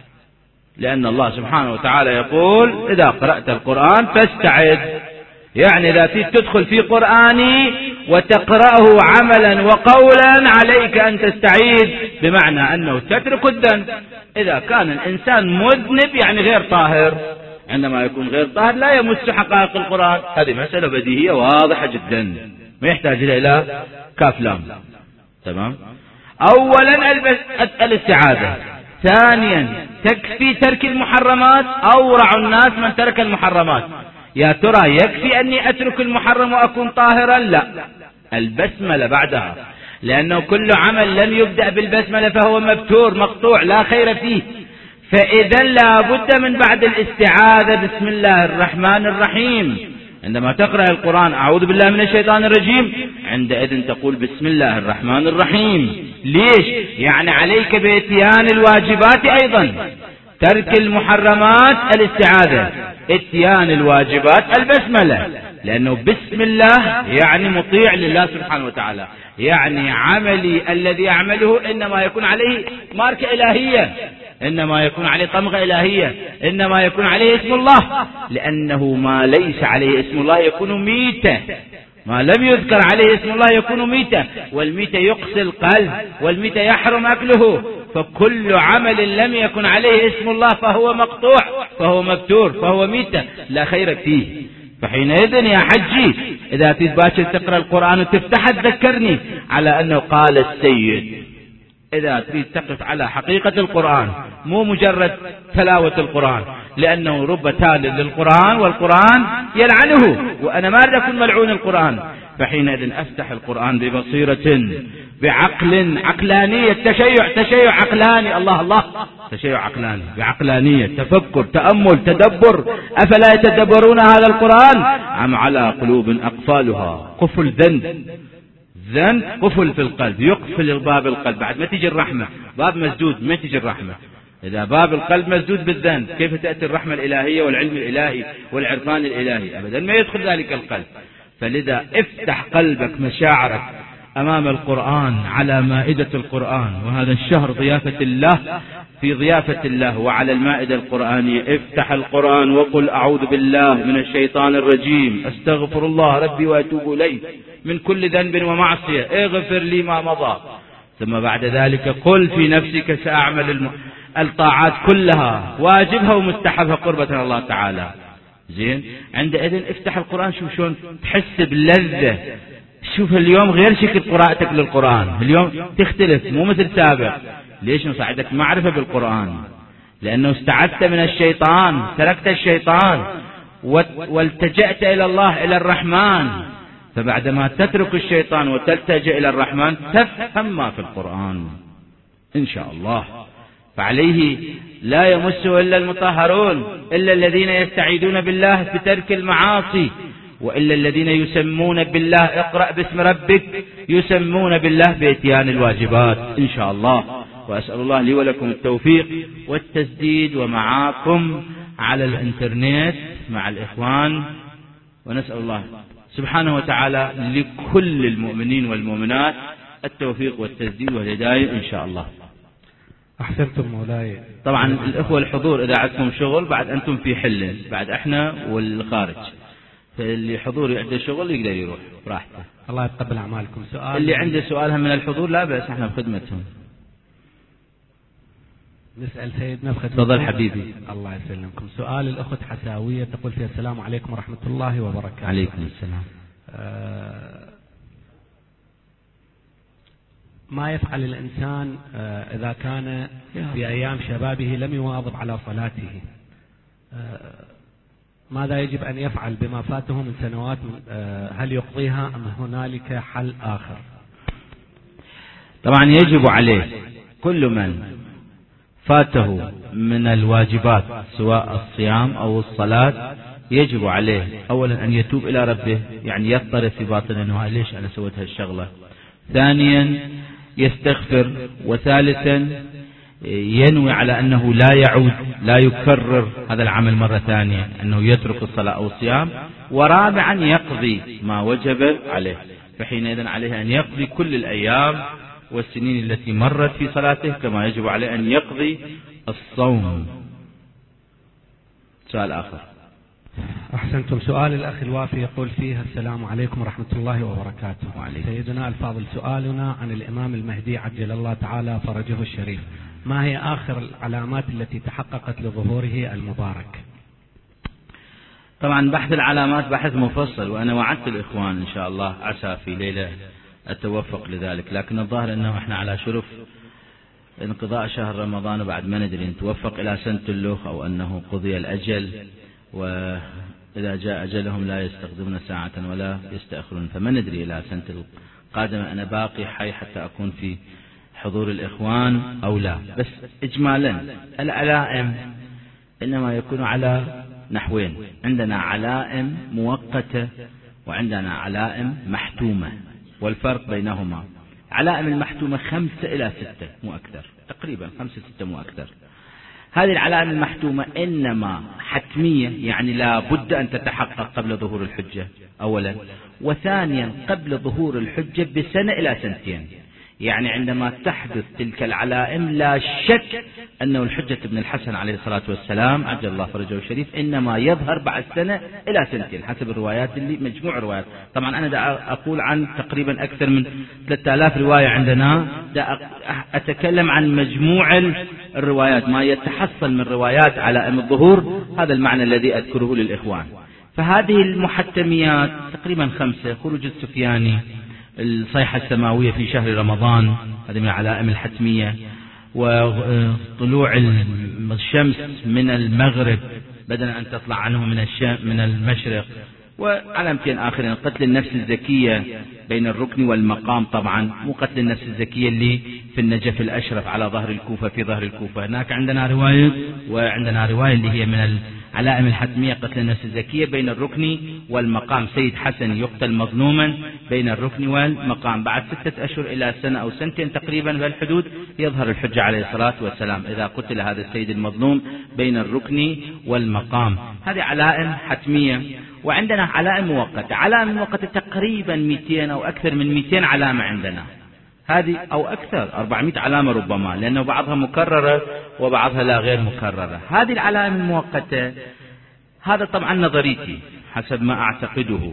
لأن الله سبحانه وتعالى يقول إذا قرأت القرآن فاستعذ، يعني إذا تدخل في قرآني وتقرأه عملا وقولا عليك أن تستعيذ، بمعنى أنه تترك الذنب. إذا كان الإنسان مذنب يعني غير طاهر، عندما يكون غير طاهر لا يمس حقائق القرآن. هذه مسألة بديهية واضحة جدا ما يحتاج إلى كاف لام. تمام. أولا الاستعاذة. ثانيا تكفي ترك المحرمات. أورع الناس من ترك المحرمات. يا ترى يكفي أني أترك المحرم وأكون طاهرا؟ لا، البسملة بعدها، لأنه كل عمل لم يبدأ بالبسملة فهو مبتور مقطوع لا خير فيه. فإذا لا بد من بعد الاستعاذة بسم الله الرحمن الرحيم. عندما تقرأ القرآن أعوذ بالله من الشيطان الرجيم، عندئذ تقول بسم الله الرحمن الرحيم. ليش؟ يعني عليك بإتيان الواجبات أيضا. ترك المحرمات الاستعاذة، اتيان الواجبات البسملة، لأنه بسم الله يعني مطيع لله سبحانه وتعالى، يعني عملي الذي أعمله إنما يكون عليه ماركة إلهية، إنما يكون عليه طمغة إلهية، إنما يكون عليه اسم الله، لأنه ما ليس عليه اسم الله يكون ميتة، ما لم يذكر عليه اسم الله يكون ميتة، والميتة يقسي القلب، والميتة يحرم أكله. فكل عمل لم يكن عليه اسم الله فهو مقطوع، فهو مبتور، فهو ميتة لا خير فيه. فحينئذ يا حجي إذا تباشر تقرأ القرآن وتفتح تذكرني على أنه قال السيد، إذا تريد تقف على حقيقة القرآن، مو مجرد تلاوة القرآن، لأنه رب تال للقرآن والقرآن يلعنه، وأنا ما أريد أكون ملعون القرآن. فحينئذ أفتح القرآن ببصيرة، بعقل، عقلانية، تشيع تشيع عقلاني، الله الله، تشيع عقلاني بعقلانية، تفكر، تأمل، تدبر. أفلا يتدبرون هذا القرآن أم على قلوب أقفالها؟ قفل ذنب، ذنب قفل في القلب، يقفل باب القلب. بعد ما تيجي الرحمة، باب مسدود، ما تيجي الرحمة. إذا باب القلب مسدود بالذنب، كيف تأتي الرحمة الإلهية والعلم الإلهي والعرفان الإلهي؟ أبدا ما يدخل ذلك القلب. فلذا افتح قلبك، مشاعرك أمام القرآن، على مائدة القرآن، وهذا الشهر ضيافة الله، في ضيافة الله وعلى المائدة القرآنية. افتح القرآن وقل أعوذ بالله من الشيطان الرجيم، أستغفر الله ربي وأتوب إليه من كل ذنب ومعصية، اغفر لي ما مضى. ثم بعد ذلك قل في نفسك سأعمل الم... الطاعات كلها، واجبها ومستحبها قربة من الله تعالى. زين، عندئذ افتح القرآن، شوف شلون تحس باللذة. شوف اليوم غير شكل قراءتك للقرآن، اليوم تختلف، مو مثل سابق. ليش؟ نصعدك معرفة بالقرآن، لأنه استعذت من الشيطان، تركت الشيطان والتجأت إلى الله، إلى الرحمن. فبعدما تترك الشيطان وتلتجئ إلى الرحمن تفهم ما في القرآن إن شاء الله. فعليه لا يمسه إلا المطهرون، إلا الذين يستعيذون بالله بترك المعاصي، وإلا الذين يسمون بالله اقرأ باسم ربك، يسمون بالله بإتيان الواجبات إن شاء الله. وأسأل الله لي ولكم التوفيق والتسديد، ومعاكم على الانترنت مع الإخوان، ونسأل الله سبحانه وتعالى لكل المؤمنين والمؤمنات التوفيق والتسديد والهداية إن شاء الله. أحسنتم مولاي. طبعا الإخوة الحضور إذا عندكم شغل بعد أنتم في حل، بعد إحنا والخارج، فاللي حضور عنده شغل يقدر يروح براحته. الله يتقبل أعمالكم. سؤال اللي عنده سؤالها من الحضور لا بأس، احنا بخدمتهم. نسأل سيدنا بخدمتكم. تفضل حبيبي. الله يسلمكم. سؤال الأخت حساوية تقول فيها السلام عليكم ورحمة الله وبركاته. عليكم السلام. آه ما يفعل الإنسان آه إذا كان في أيام شبابه لم يواظب على صلاته؟ آه ماذا يجب أن يفعل بما فاته من سنوات؟ آه هل يقضيها أم هنالك حل آخر؟ طبعا يجب عليه كل من فاته من الواجبات سواء الصيام أو الصلاة، يجب عليه أولا أن يتوب إلى ربه، يعني يضطرب في باطنه أنه ليش أنا سويت هالشغلة. ثانيا يستغفر. وثالثا ينوي على أنه لا يعود، لا يكرر هذا العمل مرة ثانية، أنه يترك الصلاة أو الصيام. ورابعا يقضي ما وجب عليه، فحينئذ عليه أن يقضي كل الأيام والسنين التي مرت في صلاته، كما يجب عليه أن يقضي الصوم. سؤال آخر. أحسنتم. سؤال الأخ الوافي يقول فيها السلام عليكم ورحمة الله وبركاته. وعليكم. سيدنا الفاضل، سؤالنا عن الإمام المهدي عجل الله تعالى فرجه الشريف، ما هي آخر العلامات التي تحققت لظهوره المبارك؟ طبعا بحث العلامات بحث مفصل، وأنا وعدت الإخوان إن شاء الله عسى في ليلة أتوفق لذلك، لكن الظاهر أنه إحنا على شرف انقضاء شهر رمضان، وبعد ما ندري نتوفق إلى سنة اللوخ أو أنه قضي الأجل، وإذا جاء أجلهم لا يستخدمون ساعة ولا يستأخرون، فما ندري إلى سنة القادمة أنا باقي حي حتى أكون في حضور الإخوان أو لا. بس إجمالا العلائم إنما يكون على نحوين، عندنا علائم مؤقتة وعندنا علائم محتومة، والفرق بينهما علائم المحتومة خمسة إلى ستة مو أكثر، تقريبا خمسة ستة مو أكثر. هذه العلائم المحتومة إنما حتمية، يعني لا بد أن تتحقق قبل ظهور الحجة أولا، وثانيا قبل ظهور الحجة بسنة إلى سنتين. يعني عندما تحدث تلك العلائم لا شك أنه الحجة ابن الحسن عليه الصلاة والسلام عجل الله فرجه الشريف إنما يظهر بعد سنة إلى سنتين حسب الروايات اللي مجموع روايات. طبعا أنا دا أقول عن تقريبا أكثر من ثلاثة آلاف رواية عندنا، دا أتكلم عن مجموع الروايات، ما يتحصل من روايات علائم الظهور، هذا المعنى الذي أذكره للإخوان. فهذه المحتميات تقريبا خمسة: خروج السفياني، الصيحة السماوية في شهر رمضان، هذه من العلائم الحتمية، وطلوع الشمس من المغرب بدل أن تطلع عنه من من المشرق، وعلامتين آخرين: قتل النفس الزكية بين الركن والمقام، طبعا مو قتل النفس الزكية اللي في النجف الأشرف على ظهر الكوفة في ظهر الكوفة، هناك عندنا رواية، وعندنا رواية اللي هي من العلائم الحتمية قتل النفس الزكية بين الركن والمقام. سيد حسن يقتل مظلوما بين الركن والمقام، بعد ستة أشهر إلى سنة أو سنتين تقريبا بهالحدود يظهر الحجة عليه الصلاة والسلام إذا قتل هذا السيد المظلوم بين الركن والمقام. هذه علائم حتمية. وعندنا علائم مؤقتة، علائم مؤقتة تقريبا مئتين أو أكثر من مئتين علامة عندنا، هذه أو أكثر أربعمئة علامة ربما، لأنه بعضها مكررة وبعضها لا غير مكررة. هذه العلائم المؤقتة، هذا طبعا نظريتي حسب ما أعتقده،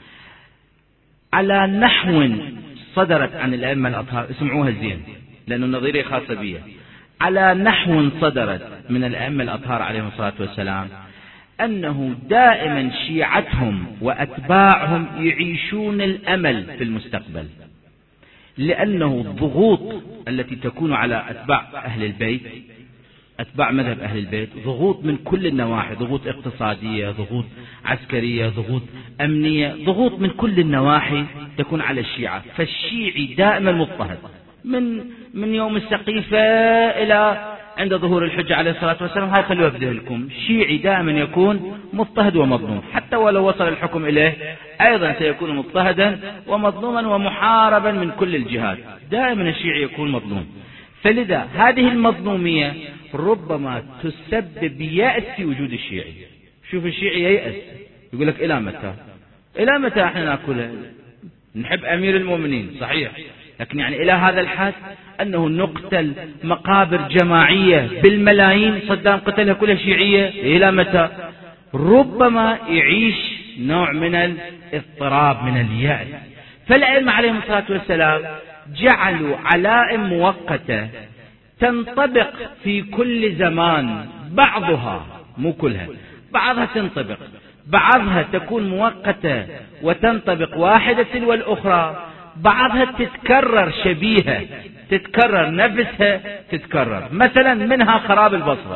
على نحو صدرت عن الأئمة الأطهار، اسمعوها زين لأنه نظرية خاصة بي، على نحو صدرت من الأئمة الأطهار عليهم الصلاة والسلام أنه دائما شيعتهم وأتباعهم يعيشون الأمل في المستقبل، لأنه الضغوط التي تكون على أتباع أهل البيت، أتباع مذهب أهل البيت، ضغوط من كل النواحي، ضغوط اقتصادية، ضغوط عسكرية، ضغوط أمنية، ضغوط من كل النواحي تكون على الشيعة. فالشيعي دائما مضطهد من من يوم السقيفة إلى عند ظهور الحجة عليه الصلاة والسلام. هاي خلوها بذهنكم، الشيعي دائما يكون مضطهد ومظلوم، حتى ولو وصل الحكم إليه أيضا سيكون مضطهدا ومظلوما ومحاربا من كل الجهات، دائما الشيعي يكون مظلوم. فلذا هذه المظلومية ربما تسبب يأس في وجود الشيعي. شوف الشيعي ييأس، يقول لك إلى متى إلى متى احنا نأكلها؟ نحب أمير المؤمنين صحيح، لكن يعني إلى هذا الحد أنه نقتل مقابر جماعية بالملايين، صدام قتلها كلها شيعية، إلى متى؟ ربما يعيش نوع من الاضطراب من اليأس. فالأئمة عليهم الصلاة والسلام جعلوا علائم مؤقتة تنطبق في كل زمان، بعضها مو كلها، بعضها تنطبق، بعضها تكون مؤقتة وتنطبق واحدة تلو الأخرى، بعضها تتكرر شبيهة، تتكرر نفسها تتكرر. مثلا منها خراب البصرة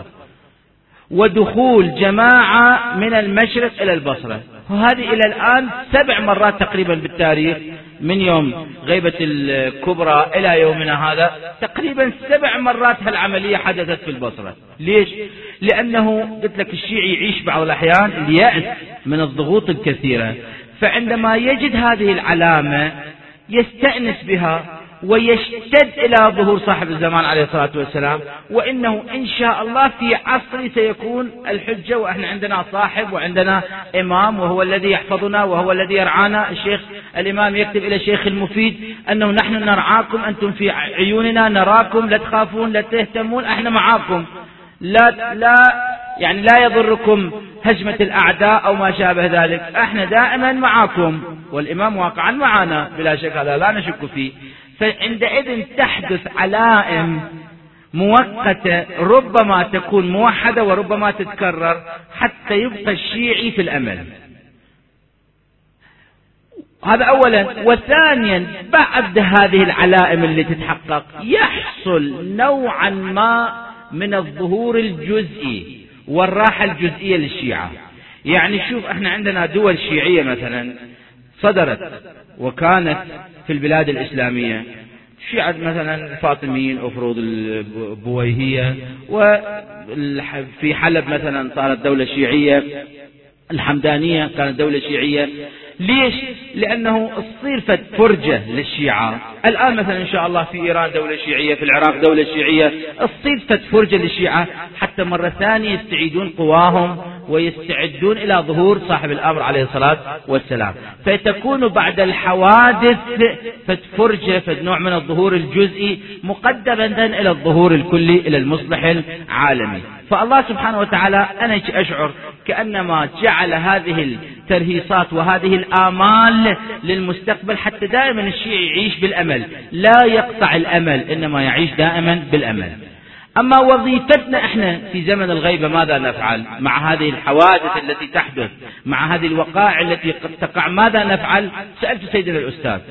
ودخول جماعة من المشرق إلى البصرة، وهذه إلى الآن سبع مرات تقريبا بالتاريخ، من يوم غيبة الكبرى إلى يومنا هذا تقريبا سبع مرات هالعملية حدثت في البصرة. ليش؟ لأنه قلت لك الشيعي يعيش بعض الأحيان اليأس من الضغوط الكثيرة، فعندما يجد هذه العلامة يستأنس بها ويشتد إلى ظهور صاحب الزمان عليه الصلاة والسلام، وإنه إن شاء الله في عصر سيكون الحجة، وإحنا عندنا صاحب وعندنا إمام وهو الذي يحفظنا وهو الذي يرعانا. الشيخ الإمام يكتب إلى الشيخ المفيد أنه نحن نرعاكم، أنتم في عيوننا نراكم، لا تخافون لا تهتمون، إحنا معاكم، لا لا يعني لا يضركم هجمة الأعداء أو ما شابه ذلك، احنا دائما معاكم، والإمام واقعا معنا بلا شك، هذا لا نشك فيه. فعندئذ تحدث علائم مؤقتة ربما تكون موحدة وربما تتكرر حتى يبقى الشيعي في الأمل. هذا أولا. وثانيا بعد هذه العلائم اللي تتحقق يحصل نوعا ما من الظهور الجزئي والراحة الجزئية للشيعة. يعني شوف احنا عندنا دول شيعية مثلا صدرت وكانت في البلاد الإسلامية، شيعة مثلا الفاطميين أفروض البويهية، وفي حلب مثلا صارت دولة شيعية، الحمدانية كانت دولة شيعية. ليش؟ لأنه تصير فرجة للشيعة. الآن مثلا إن شاء الله في إيران دولة شيعية، في العراق دولة شيعية، تصير فرجة للشيعة حتى مرة ثانية يستعيدون قواهم ويستعدون إلى ظهور صاحب الأمر عليه الصلاة والسلام. فتكون بعد الحوادث فرجة، فنوع من الظهور الجزئي مقدما إلى الظهور الكلي إلى المصلح العالمي. فالله سبحانه وتعالى أنا أشعر كأنما جعل هذه الترهيصات وهذه الآمال للمستقبل حتى دائما الشيعي يعيش بالأمل، لا يقطع الأمل، إنما يعيش دائما بالأمل. أما وظيفتنا إحنا في زمن الغيبة ماذا نفعل مع هذه الحوادث التي تحدث، مع هذه الوقائع التي قد تقع، ماذا نفعل؟ سألت سيدنا الأستاذ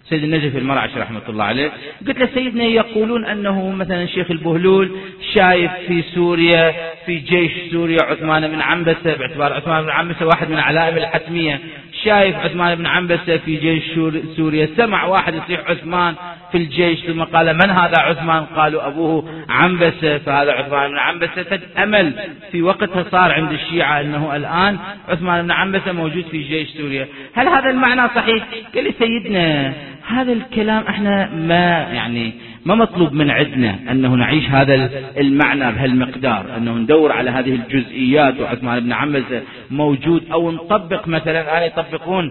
سيد النجفي المرعشي رحمة الله عليه، قلت له سيدنا يقولون أنه مثلا شيخ البهلول شايف في سوريا في جيش سوريا عثمان بن عنبسة، باعتبار عثمان بن عنبسة واحد من العلائم الحتمية، شايف عثمان بن عنبسة في جيش سوريا، سمع واحد يصيح عثمان في الجيش ثم قال من هذا عثمان؟ قالوا أبوه عنبسة، فهذا عثمان بن عنبسة. فأمل في وقتها صار عند الشيعة أنه الآن عثمان بن عنبسة موجود في جيش سوريا. هل هذا المعنى صحيح؟ قال لي سيدنا هذا الكلام احنا ما يعني ما مطلوب من عندنا أنه نعيش هذا المعنى بهالمقدار، أنه ندور على هذه الجزئيات وعثمان بن عنبسة موجود، أو نطبق مثلا الآن يطبقون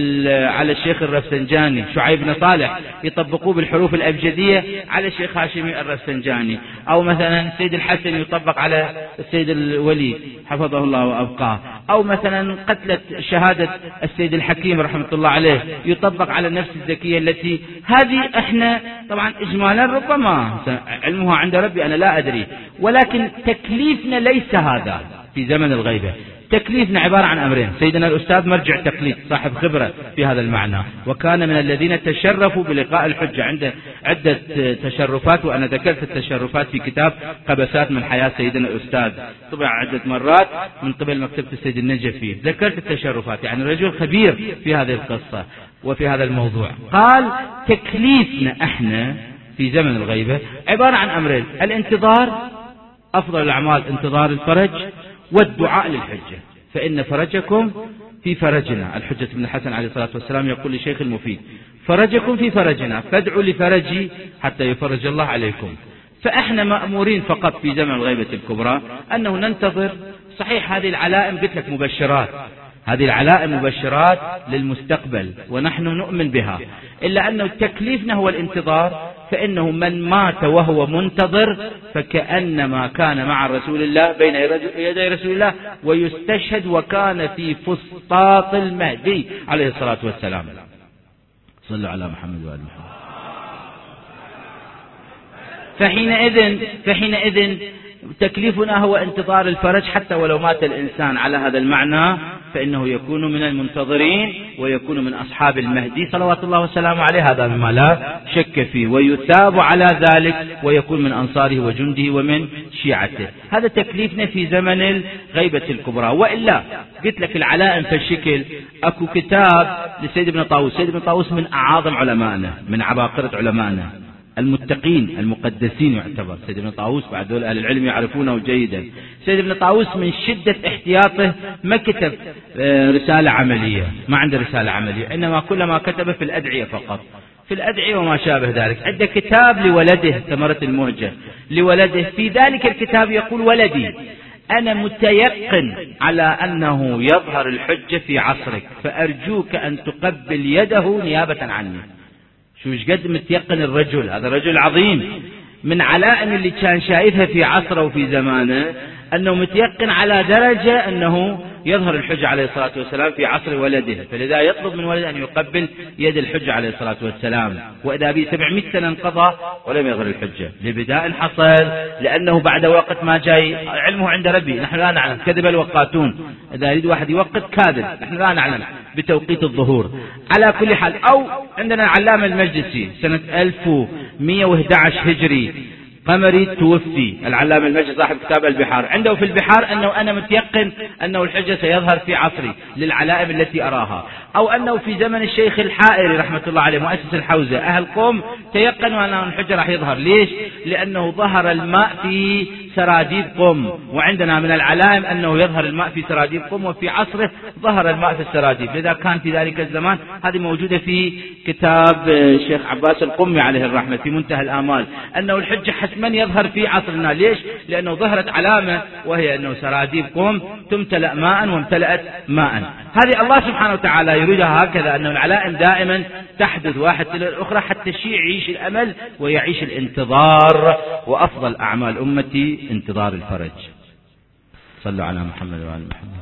على الشيخ الرفسنجاني شعيب بن صالح يطبقوه بالحروف الأبجدية على الشيخ هاشمي الرفسنجاني، أو مثلا السيد الحسن يطبق على السيد الولي حفظه الله وأبقاه، أو مثلا قتلة شهادة السيد الحكيم رحمة الله عليه يطبق على النفس الزكية التي هذه احنا طبعا إجمالا ربما علمها عند ربي أنا لا أدري، ولكن تكليفنا ليس هذا في زمن الغيبة. تكليفنا عبارة عن أمرين. سيدنا الأستاذ مرجع تقليد صاحب خبرة في هذا المعنى، وكان من الذين تشرفوا بلقاء الحجة، عنده عدة تشرفات، وأنا ذكرت التشرفات في كتاب قبسات من حياة سيدنا الأستاذ طبعا عدة مرات من قبل مكتبة السيد النجفي، ذكرت التشرفات، يعني رجل خبير في هذه القصة وفي هذا الموضوع. قال تكليفنا احنا في زمن الغيبة عبارة عن أمرين: الانتظار، أفضل الأعمال انتظار الفرج، والدعاء للحجة، فإن فرجكم في فرجنا. الحجة بن الحسن عليه الصلاة والسلام يقول لشيخ المفيد: فرجكم في فرجنا، فادعوا لفرجي حتى يفرج الله عليكم. فإحنا مأمورين فقط في زمن الغيبة الكبرى أنه ننتظر. صحيح هذه العلائم قلت لك مبشرات، هذه العلائم مبشرات للمستقبل ونحن نؤمن بها، إلا أنه تكليفنا هو الانتظار، فإنه من مات وهو منتظر فكأنما كان مع رسول الله بين يدي رسول الله ويستشهد وكان في فسطاط المهدي عليه الصلاة والسلام. صلوا على محمد وآل محمد. فحينئذ فحينئذ تكليفنا هو انتظار الفرج، حتى ولو مات الإنسان على هذا المعنى فإنه يكون من المنتظرين ويكون من أصحاب المهدي صلوات الله وسلامه عليه، هذا مما لا شك فيه، ويثاب على ذلك ويكون من أنصاره وجنده ومن شيعته. هذا تكليفنا في زمن الغيبة الكبرى. وإلا قلت لك العلائم في الشكل، أكو كتاب لسيد ابن طاووس. سيد ابن طاووس من أعاظم علمائنا، من عباقرة علمائنا المتقين المقدسين يعتبر سيد ابن طاووس، بعد ذول أهل العلم يعرفونه جيدا. سيد ابن طاووس من شدة احتياطه ما كتب رسالة عملية، ما عنده رسالة عملية، إنما كل ما كتبه في الأدعية فقط، في الأدعية وما شابه ذلك. عنده كتاب لولده ثمرة المهجة لولده، في ذلك الكتاب يقول: ولدي أنا متيقن على أنه يظهر الحجة في عصرك، فأرجوك أن تقبل يده نيابة عني. شو ايش قد متيقن الرجل، هذا رجل عظيم. من علائم اللي كان شايفها في عصره وفي زمانه أنه متيقن على درجة أنه يظهر الحجة عليه الصلاة والسلام في عصر ولده، فلذا يطلب من ولده أن يقبل يد الحجة عليه الصلاة والسلام. وإذا به سبعمائة سنة انقضى ولم يظهر الحجة. لبداء حصل لأنه بعد وقت ما جاي، علمه عند ربي، نحن لا نعلم، كذب الوقاتون، إذا يريد واحد يوقت كاذب، نحن لا نعلم بتوقيت الظهور. على كل حال، أو عندنا العلامة المجلسي سنة ألف ومئة وأحد عشر هجري قمري توفي، العلامة المجلسي صاحب كتاب البحار، عنده في البحار أنه أنا متيقن أنه الحجة سيظهر في عصري للعلائم التي أراها. أو أنه في زمن الشيخ الحائري رحمة الله عليه مؤسس الحوزة، أهل قوم تيقنوا أن الحجة راح يظهر. ليش؟ لأنه ظهر الماء في سراديب قم، وعندنا من العلائم أنه يظهر الماء في سراديب قم، وفي عصره ظهر الماء في السراديب. لذا كان في ذلك الزمان، هذه موجودة في كتاب الشيخ عباس القمي عليه الرحمة في منتهى الآمال، أنه الحجة حتما يظهر في عصرنا. ليش؟ لأنه ظهرت علامة وهي أنه سراديب قم تمتلأ ماء وامتلأت ماء. هذه الله سبحانه وتعالى يريدها هكذا، أنه العلائم دائما تحدث واحد تلو الأخرى حتى الشيء يعيش الأمل ويعيش الانتظار. وأفضل أعمال أمتي انتظار الفرج. صلوا على محمد وآل محمد.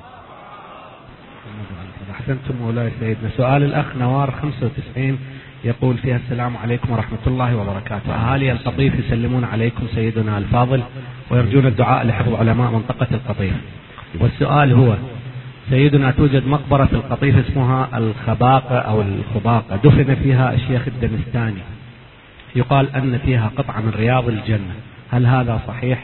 أحسنتم مولاي سيدنا. سؤال الأخ نوار خمسة وتسعين يقول فيها: السلام عليكم ورحمة الله وبركاته. أهالي القطيف يسلمون عليكم سيدنا الفاضل ويرجون الدعاء لحفظ علماء منطقة القطيف. والسؤال هو: سيدنا توجد مقبرة في القطيف اسمها الخباقة أو الخباقة، دفن فيها الشيخ الدمستاني، يقال أن فيها قطعة من رياض الجنة، هل هذا صحيح؟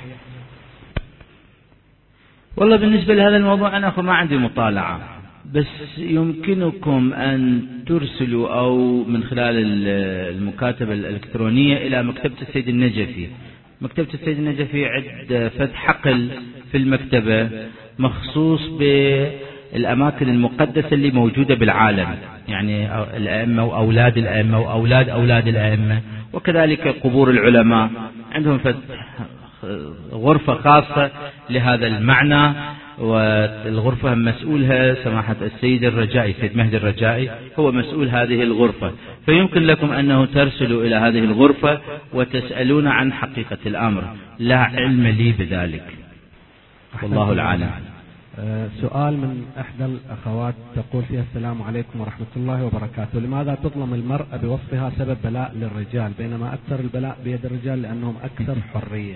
والله بالنسبة لهذا الموضوع أنا أخو ما عندي مطالعة، بس يمكنكم أن ترسلوا أو من خلال المكاتبة الإلكترونية إلى مكتبة السيد النجفي. مكتبة السيد النجفي عد فتح حقل في المكتبة مخصوص بالأماكن المقدسة اللي موجودة بالعالم، يعني الأئمة وأولاد الأئمة وأولاد أولاد الأئمة، وكذلك قبور العلماء عندهم فتح غرفة خاصة لهذا المعنى، والغرفة مسؤولها سماحة السيد الرجائي، سيد مهدي الرجائي هو مسؤول هذه الغرفة، فيمكن لكم أنه ترسلوا إلى هذه الغرفة وتسألون عن حقيقة الأمر، لا علم لي بذلك، والله العالم. سؤال من إحدى الأخوات تقول فيها: السلام عليكم ورحمة الله وبركاته، لماذا تظلم المرأة بوصفها سبب بلاء للرجال بينما أكثر البلاء بيد الرجال لأنهم أكثر حرية؟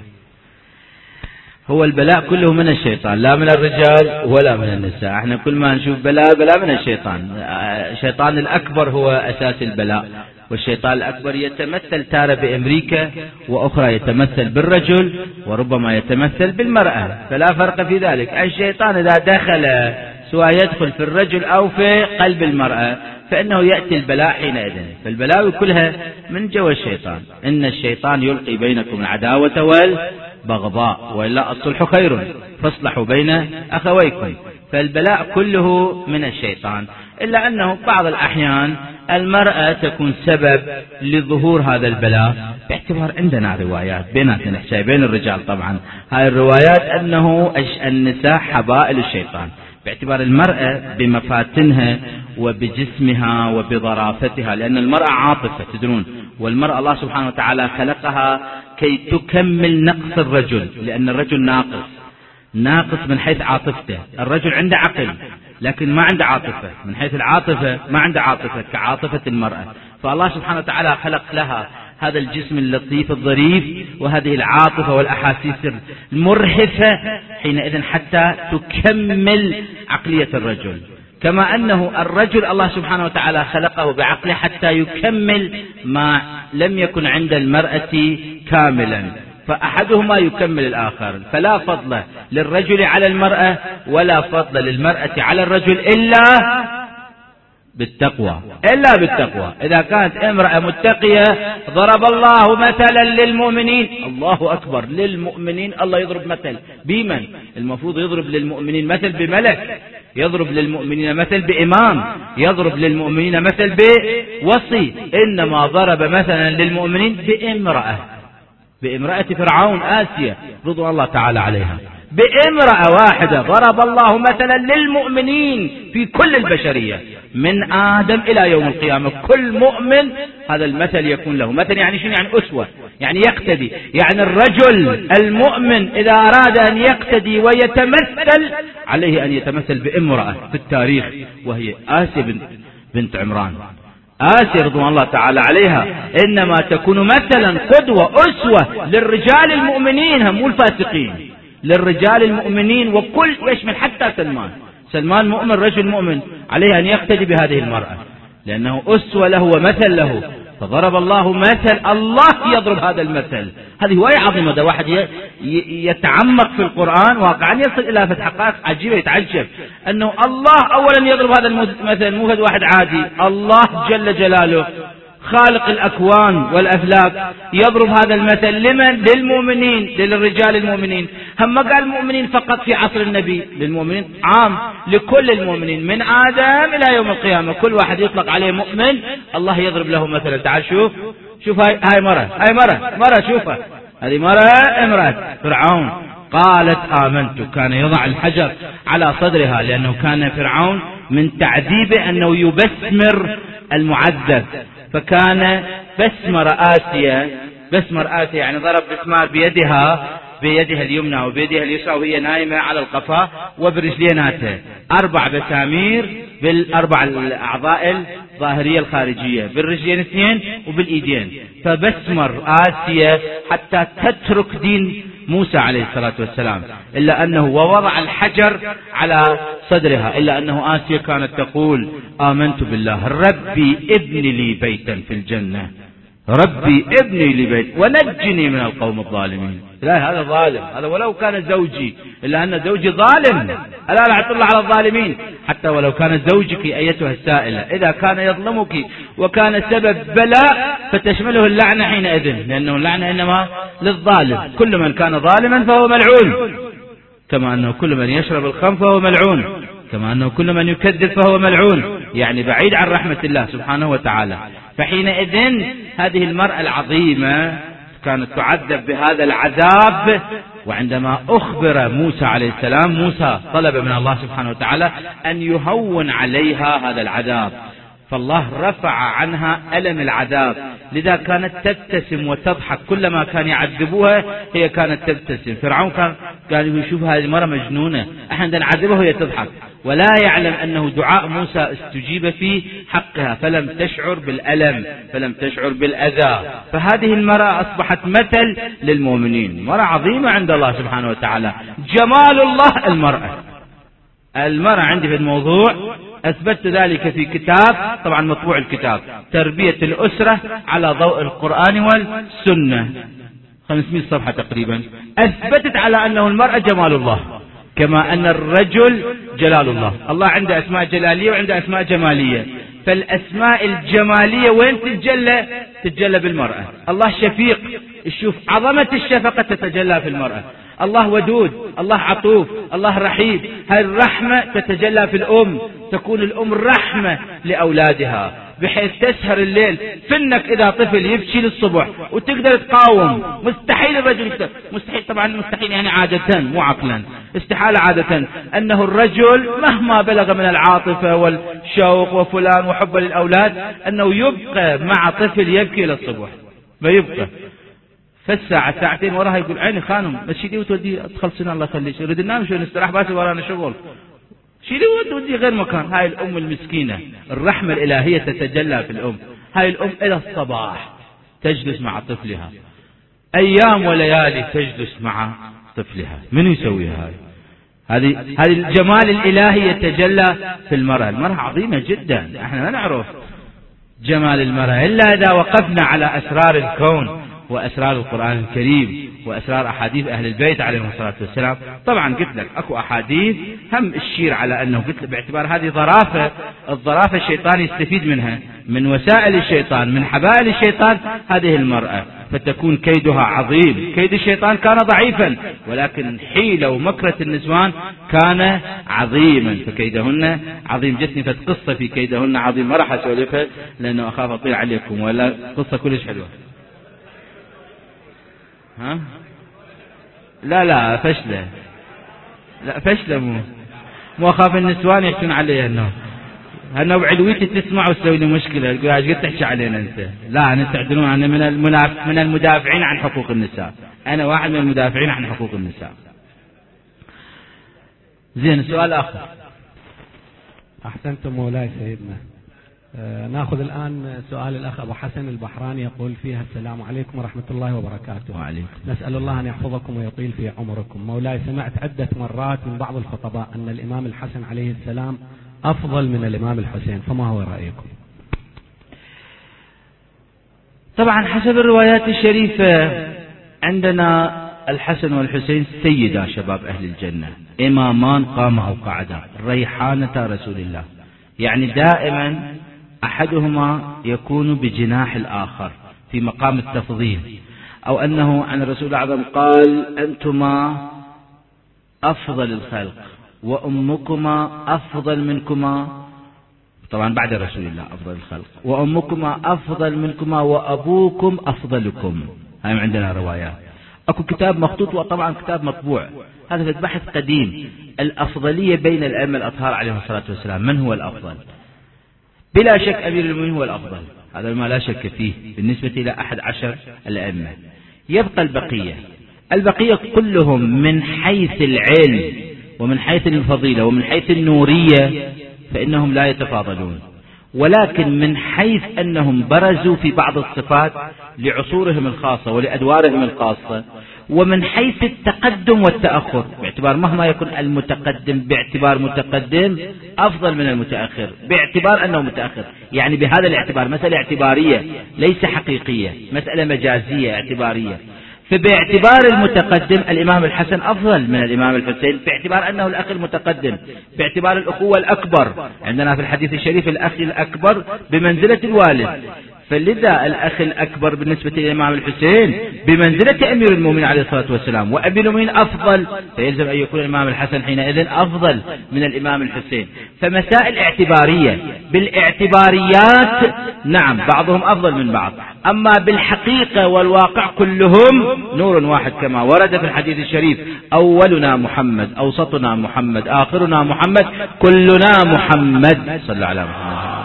هو البلاء كله من الشيطان، لا من الرجال ولا من النساء. احنا كل ما نشوف بلاء بلاء من الشيطان. الشيطان الأكبر هو أساس البلاء، والشيطان الأكبر يتمثل تارة بأمريكا، وأخرى يتمثل بالرجل، وربما يتمثل بالمرأة، فلا فرق في ذلك. الشيطان إذا دخل سواء يدخل في الرجل أو في قلب المرأة فإنه يأتي البلاء حينئذ، فالبلاوي كلها من جوا الشيطان. إن الشيطان يلقي بينكم العداوة والبغضاء وإلا الصلح خير فاصلحوا بين أخويكم، فالبلاء كله من الشيطان، إلا أنه بعض الأحيان المرأة تكون سبب لظهور هذا البلاء، باعتبار عندنا روايات بيناتنا نحكي بين الرجال طبعا، هاي الروايات أنه النساء حبائل الشيطان، باعتبار المرأة بمفاتنها وبجسمها وبظرافتها، لأن المرأة عاطفة تدرون، والمرأة الله سبحانه وتعالى خلقها كي تكمل نقص الرجل، لأن الرجل ناقص ناقص من حيث عاطفته، الرجل عنده عقل لكن ما عنده عاطفة، من حيث العاطفة ما عنده عاطفة كعاطفة المرأة، فالله سبحانه وتعالى خلق لها هذا الجسم اللطيف الظريف وهذه العاطفة والأحاسيس المرهفة حينئذ حتى تكمل عقلية الرجل، كما أنه الرجل الله سبحانه وتعالى خلقه بعقله حتى يكمل ما لم يكن عند المرأة كاملا، فأحدهما يكمل الآخر، فلا فضل للرجل على المرأة ولا فضل للمرأة على الرجل إلا بالتقوى، إلا بالتقوى. إذا كانت امرأة متقية ضرب الله مثلا للمؤمنين، الله أكبر، للمؤمنين الله يضرب مثل بمن؟ المفروض يضرب للمؤمنين مثل بملك، يضرب للمؤمنين مثل بإمام، يضرب للمؤمنين مثل بوصي، إنما ضرب مثلا للمؤمنين بامرأة، بامرأة فرعون آسيا رضوان الله تعالى عليها، بامرأة واحدة ضرب الله مثلا للمؤمنين في كل البشرية من آدم إلى يوم القيامة، كل مؤمن هذا المثل يكون له مثل. يعني شنو يعني أسوة؟ يعني يقتدي، يعني الرجل المؤمن إذا أراد أن يقتدي ويتمثل عليه أن يتمثل بامرأة في التاريخ، وهي آسيا بنت, بنت عمران، آسيا رضوان الله تعالى عليها، إنما تكون مثلا قدوة أسوة للرجال المؤمنين هم مو الفاسقين، للرجال المؤمنين، وكل يشمل حتى سلمان، سلمان مؤمن رجل مؤمن عليه أن يقتدي بهذه المرأة لأنه أسوة له ومثل له، فضرب الله مثل، الله يضرب هذا المثل. هذه هواية عظيمة، ده واحد يتعمق في القرآن واقعا يصل إلى فتح حقائق عجيبة، يتعجب أنه الله أولا يضرب هذا المثل، مو واحد عادي، الله جل جلاله خالق الأكوان والأفلاك يضرب هذا المثل لمن؟ للمؤمنين، للرجال المؤمنين. هم ما قال المؤمنين فقط في عصر النبي، للمؤمنين عام لكل المؤمنين من آدم إلى يوم القيامة، كل واحد يطلق عليه مؤمن الله يضرب له مثلا. تعال شوف شوف هاي هاي مرة هاي مرة مرة شوفها، هذه مرة امرأة فرعون قالت آمنت، كان يضع الحجر على صدرها لأنه كان فرعون من تعذيبه أنه يبسمر المعذب، فكان بسمر آسيا، بسمر آسيا يعني ضرب بسمار بيدها بيدها اليمنى وبيدها اليسرى وهي نايمة على القفا، وبرجليناتها أربع بسامير بالأربع الأعضاء الظاهرية الخارجية، بالرجلين اثنين وبالإيدين، فبسمر آسيا حتى تترك دين موسى عليه الصلاة والسلام، إلا أنه ووضع الحجر على صدرها، إلا أنه آسيا كانت تقول آمنت بالله ربي ابني لي بيتا في الجنة، ربي ابني لي بيت ونجني من القوم الظالمين. لا هذا ظالم، هذا ولو كان زوجي، إلا أن زوجي ظالم، ألا لعنة الله على الظالمين. حتى ولو كان زوجك أيتها السائلة إذا كان يظلمك وكان سبب بلاء فتشمله اللعنة حينئذ، لأنه اللعنة إنما للظالم. كل من كان ظالما فهو ملعون، كما أنه كل من يشرب الخمر فهو ملعون، كما أنه كل من يكذب فهو ملعون، يعني بعيد عن رحمة الله سبحانه وتعالى. فحينئذ هذه المرأة العظيمة كانت تعذب بهذا العذاب. وعندما أخبر موسى عليه السلام، موسى طلب من الله سبحانه وتعالى أن يهون عليها هذا العذاب، فالله رفع عنها ألم العذاب، لذا كانت تبتسم وتضحك كلما كان يعذبوها، هي كانت تبتسم. فرعون كان قال يشوف هذه المرأة مجنونة، احنا نعذبها وهي تضحك، ولا يعلم أنه دعاء موسى استجيب في حقها، فلم تشعر بالألم، فلم تشعر بالأذى. فهذه المرأة أصبحت مثل للمؤمنين، مرأة عظيمة عند الله سبحانه وتعالى. جمال الله المرأة، المرأة عندي في الموضوع أثبت ذلك في كتاب، طبعا مطبوع الكتاب، تربية الأسرة على ضوء القرآن والسنة، خمسمائة صفحة تقريبا، أثبتت على أنه المرأة جمال الله كما أن الرجل جلال الله. الله عنده أسماء جلالية وعنده أسماء جمالية، فالأسماء الجمالية وين تتجلى؟ تتجلى بالمرأة. الله شفيق، شوف عظمة الشفقة تتجلى في المرأة. الله ودود، الله عطوف، الله رحيم. هاي الرحمة تتجلى في الأم، تكون الأم رحمة لأولادها بحيث تسهر الليل. فنك إذا طفل يبكي للصبح وتقدر تقاوم، مستحيل الرجل يكتب. مستحيل طبعا، مستحيل يعني عادة مو عقلا، استحالة عادة أنه الرجل مهما بلغ من العاطفة والشوق وفلان وحب للأولاد أنه يبقى مع طفل يبكي للصبح، ما يبقى. فالساعة ساعتين وراها يقول عيني خانم مشيلي وتودي تخلصنا الله يخليك، يريد ننام شو نستراح بس ورانا شغل، شيلي وتودي غير مكان. هاي الأم المسكينة الرحمة الإلهية تتجلى في الأم. هاي الأم إلى الصباح تجلس مع طفلها، أيام وليالي تجلس مع طفلها. من يسويها هاي؟ هذه هذه الجمال الإلهي يتجلى في المرأة. المرأة عظيمة جدا، احنا ما نعرف جمال المرأة إلا إذا وقفنا على أسرار الكون وأسرار القرآن الكريم وأسرار أحاديث أهل البيت عليهم الصلاة والسلام. طبعا قلت لك أكو أحاديث هم الشير على أنه قلت لك باعتبار هذه ظرافة، الظرافة الشيطان يستفيد منها، من وسائل الشيطان، من حبائل الشيطان هذه المرأة، فتكون كيدها عظيم. كيد الشيطان كان ضعيفا، ولكن حيلة ومكرة النسوان كان عظيما، فكيدهن عظيم. جتني فقصة في كيدهن عظيم، ما راح أسولفها لأنه أخاف أطيل عليكم، ولا قصة كلش حلوة. ها؟ لا لا فشلة، لا فشلة، مو مو أخاف النسوان يحكون علي أنه أنه بعلويتي تسمع وتسوي لي مشكلة، يقول عايش قد تحكي علينا أنت. لا أنا تعدلون أنا من المناف من المدافعين عن حقوق النساء، أنا واحد من المدافعين عن حقوق النساء. زين، سؤال آخر. أحسنتم مولاي سيدنا. آه ناخذ الآن سؤال الأخ أبو حسن البحراني، يقول فيها السلام عليكم ورحمة الله وبركاته. وعليكم. نسأل الله أن يحفظكم ويطيل في عمركم. مولاي سمعت عدة مرات من بعض الخطباء أن الإمام الحسن عليه السلام أفضل من الإمام الحسين، فما هو رأيكم؟ طبعا حسب الروايات الشريفة عندنا الحسن والحسين سيدا شباب أهل الجنة، إمامان قاما وقعدا، ريحانة رسول الله. يعني دائما أحدهما يكون بجناح الآخر في مقام التفضيل، أو أنه عن الرسول الأعظم قال أنتما أفضل الخلق وأمكما أفضل منكما، طبعا بعد رسول الله أفضل الخلق، وأمكما أفضل منكما وأبوكم أفضلكم. هاي عندنا روايات. أكو كتاب مخطوط وطبعا كتاب مطبوع، هذا في بحث قديم، الأفضلية بين الأئمة الأطهار عليهم الصلاة والسلام، من هو الأفضل؟ بلا شك أمير المؤمنين هو الأفضل، هذا ما لا شك فيه بالنسبة إلى أحد عشر الأئمة. يبقى البقية، البقية كلهم من حيث العلم ومن حيث الفضيلة ومن حيث النورية فإنهم لا يتفاضلون، ولكن من حيث أنهم برزوا في بعض الصفات لعصورهم الخاصة ولأدوارهم الخاصة، ومن حيث التقدم والتأخر، باعتبار مهما يكون المتقدم باعتبار متقدم أفضل من المتأخر باعتبار أنه متأخر، يعني بهذا الاعتبار مسألة اعتبارية ليس حقيقية، مسألة مجازية اعتبارية. فباعتبار المتقدم الإمام الحسن أفضل من الإمام الحسين باعتبار أنه الأخ المتقدم، باعتبار الأخوة الأكبر. عندنا في الحديث الشريف الأخ الأكبر بمنزلة الوالد، فلذا الأخ الأكبر بالنسبة للإمام الحسين بمنزلة أمير المؤمنين عليه الصلاة والسلام، وأمير المؤمنين أفضل، فيلزم أن يكون الإمام الحسن حينئذ أفضل من الإمام الحسين. فمسائل اعتبارية، بالاعتباريات نعم بعضهم أفضل من بعض، أما بالحقيقة والواقع كلهم نور واحد كما ورد في الحديث الشريف: أولنا محمد، أوسطنا محمد، آخرنا محمد، كلنا محمد، صلى على محمد.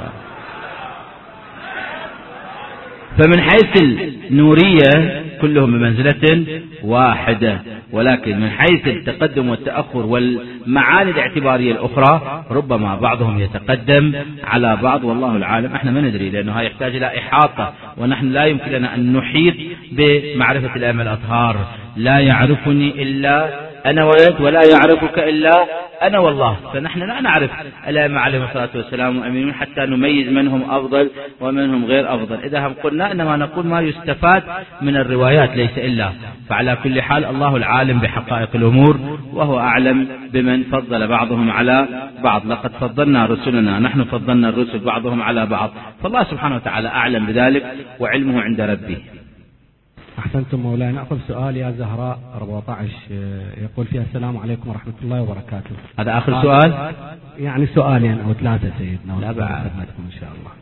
فمن حيث النورية كلهم بمنزلة واحدة، ولكن من حيث التقدم والتأخر والمعاني الاعتبارية الأخرى ربما بعضهم يتقدم على بعض، والله العالم. احنا ما ندري، لأنه يحتاج إلى إحاطة، ونحن لا يمكن لنا أن نحيط بمعرفة الأئمة الأطهار. لا يعرفني إلا أنا وأنت، ولا يعرفك إلا أنا والله. فنحن لا نعرف الأئمة عليهم الصلاة والسلام وأمينون حتى نميز منهم أفضل ومنهم غير أفضل. إذا هم قلنا إنما نقول ما يستفاد من الروايات ليس إلا. فعلى كل حال الله العالم بحقائق الأمور، وهو أعلم بمن فضل بعضهم على بعض. لقد فضلنا رسلنا، نحن فضلنا الرسل بعضهم على بعض، فالله سبحانه وتعالى أعلم بذلك وعلمه عند ربه. أحسنتم مولاي. نأخذ سؤال يا زهراء أربعة عشر يقول فيها: السلام عليكم ورحمة الله وبركاته. هذا آخر سؤال؟ يعني سؤالين أو ثلاثة سيدنا، لا بعد إن شاء الله.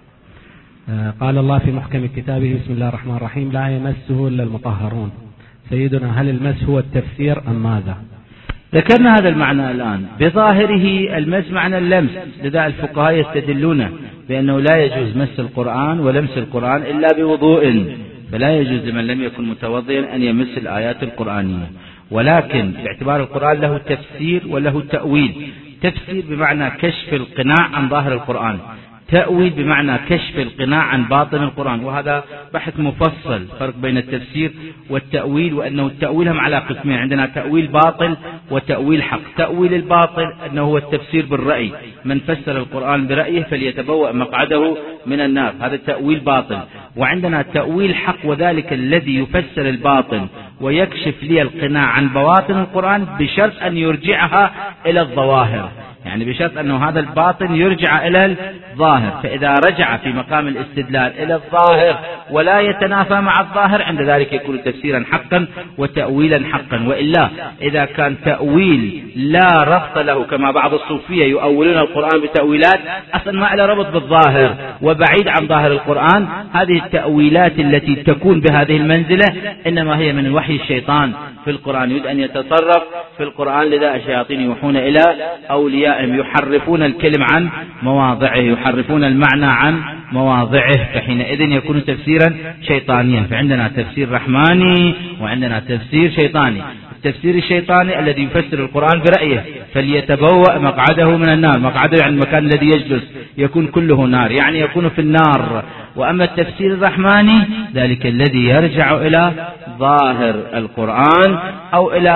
قال الله في محكم كتابه: بسم الله الرحمن الرحيم: لا يمسه إلا المطهرون. سيدنا هل المس هو التفسير أم ماذا؟ ذكرنا هذا المعنى الآن. بظاهره المس معنى اللمس، لذا الفقهاء يستدلون بأنه لا يجوز مس القرآن ولمس القرآن إلا بوضوء، فلا يجوز لمن لم يكن متوضئا أن يمس الآيات القرآنية. ولكن باعتبار القرآن له تفسير وله تأويل. تفسير بمعنى كشف القناع عن ظاهر القرآن، تأويل بمعنى كشف القناع عن باطن القرآن، وهذا بحث مفصل، فرق بين التفسير والتأويل، وأنه التأويل هم على قسمين: عندنا تأويل باطل وتأويل حق. تأويل الباطل أنه هو التفسير بالرأي، من فسر القرآن برأيه فليتبوأ مقعده من النار، هذا تأويل باطل. وعندنا تأويل حق، وذلك الذي يفسر الباطن ويكشف لي القناع عن بواطن القرآن بشرط أن يرجعها إلى الظواهر، يعني بشرط أنه هذا الباطن يرجع إلى الظاهر. فإذا رجع في مقام الاستدلال إلى الظاهر ولا يتنافى مع الظاهر، عند ذلك يكون تفسيرا حقا وتأويلا حقا. وإلا إذا كان تأويل لا ربط له، كما بعض الصوفية يؤولون القرآن بتأويلات أصلا ما إلى ربط بالظاهر وبعيد عن ظاهر القرآن، هذه التأويلات التي تكون بهذه المنزلة إنما هي من وحي الشيطان في القرآن، يريد أن يتصرف في القرآن. لذا الشياطين يوحون إلى أوليائهم يحرفون الكلم عن مواضعه، يحرفون المعنى عن مواضعه، فحينئذ يكون تفسيرا شيطانيا. فعندنا تفسير رحماني وعندنا تفسير شيطاني. التفسير الشيطاني الذي يفسر القرآن برأيه فليتبوأ مقعده من النار، مقعده يعني المكان الذي يجلس يكون كله نار، يعني يكون في النار. وأما التفسير الرحماني ذلك الذي يرجع إلى ظاهر القرآن أو إلى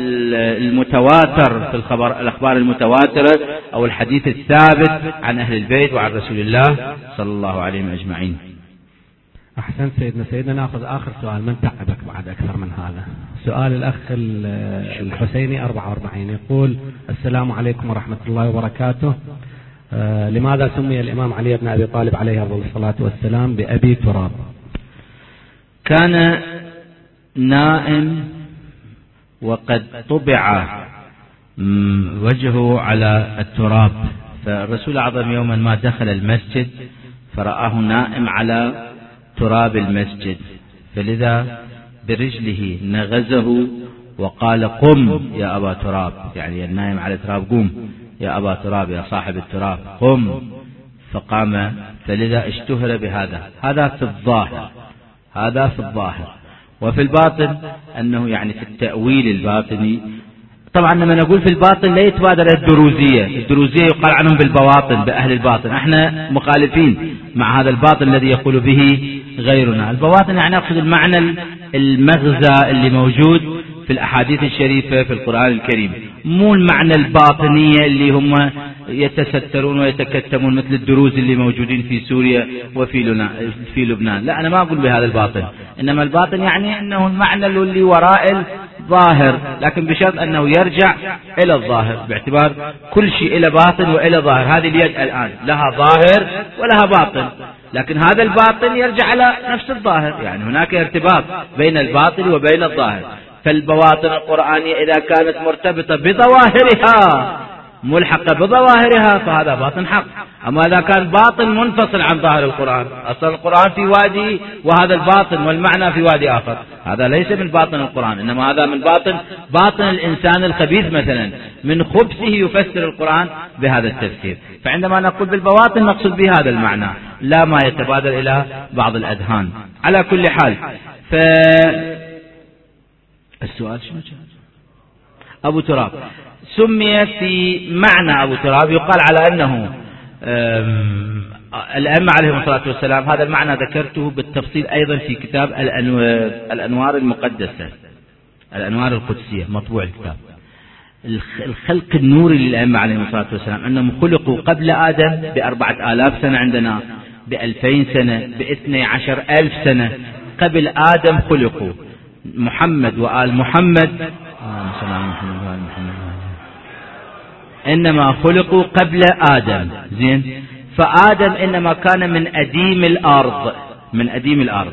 المتواتر في الخبر، الأخبار المتواترة أو الحديث الثابت عن أهل البيت وعن رسول الله صلى الله عليه أجمعين. أحسن سيدنا. سيدنا نأخذ آخر سؤال، من تعبك بعد أكثر من هذا. سؤال الأخ الحسيني أربعة وأربعين يقول: السلام عليكم ورحمة الله وبركاته. آه لماذا سمي الإمام علي بن أبي طالب عليه أفضل الصلاة والسلام بأبي تراب؟ كان نائم وقد طبع وجهه على التراب، فالرسول الأعظم يوما ما دخل المسجد فرآه نائم على تراب المسجد، فلذا برجله نغزه وقال: قم يا أبا تراب، يعني النائم على تراب قم يا أبا تراب، يا صاحب التراب قم. فقام، فلذا اشتهر بهذا. هذا في الظاهر، هذا في الظاهر. وفي الباطن أنه يعني في التأويل الباطني طبعا لما نقول في الباطن لا يتبادر الدروزية. الدروزية يقال عنهم بالبواطن، بأهل الباطن. احنا مخالفين مع هذا الباطن الذي يقول به غيرنا. البواطن يعني أقصد المعنى المغزى اللي موجود في الأحاديث الشريفة في القرآن الكريم، مو المعنى الباطنية اللي هم يتسترون ويتكتمون مثل الدروز اللي موجودين في سوريا وفي في لبنان. لا، أنا ما أقول بهذا الباطن، إنما الباطن يعني أنه المعنى اللي وراء الظاهر، لكن بشرط أنه يرجع إلى الظاهر، باعتبار كل شيء إلى باطن وإلى ظاهر. هذه اليد الآن لها ظاهر ولها باطن، لكن هذا الباطن يرجع على نفس الظاهر، يعني هناك ارتباط بين الباطن وبين الظاهر. فالبواطن القرآنية إذا كانت مرتبطة بظواهرها ملحقة بظواهرها فهذا باطن حق. أما إذا كان باطن منفصل عن ظاهر القرآن، أصل القرآن في وادي وهذا الباطن والمعنى في وادي آخر، هذا ليس من باطن القرآن، إنما هذا من باطن باطن الإنسان الخبيث مثلا، من خبثه يفسر القرآن بهذا التفسير. فعندما نقول بالبواطن نقصد بهذا المعنى، لا ما يتبادر إلى بعض الأذهان. على كل حال، ف السؤال شنو كان؟ أبو تراب سمي في معنى أبو تراب، يقال على أنه الأئمة عليهم الصلاة والسلام، هذا المعنى ذكرته بالتفصيل أيضا في كتاب الأنوار المقدسة، الأنوار القدسية، مطبوع الكتاب. الخلق النوري للأئمة عليهم الصلاة والسلام أنهم خلقوا قبل آدم بأربعة آلاف سنة، عندنا بألفين سنة، باثني عشر ألف سنة قبل آدم خلقوا. محمد وآل محمد إنما خلقوا قبل آدم، زين. فآدم إنما كان من أديم الأرض، من أديم الأرض،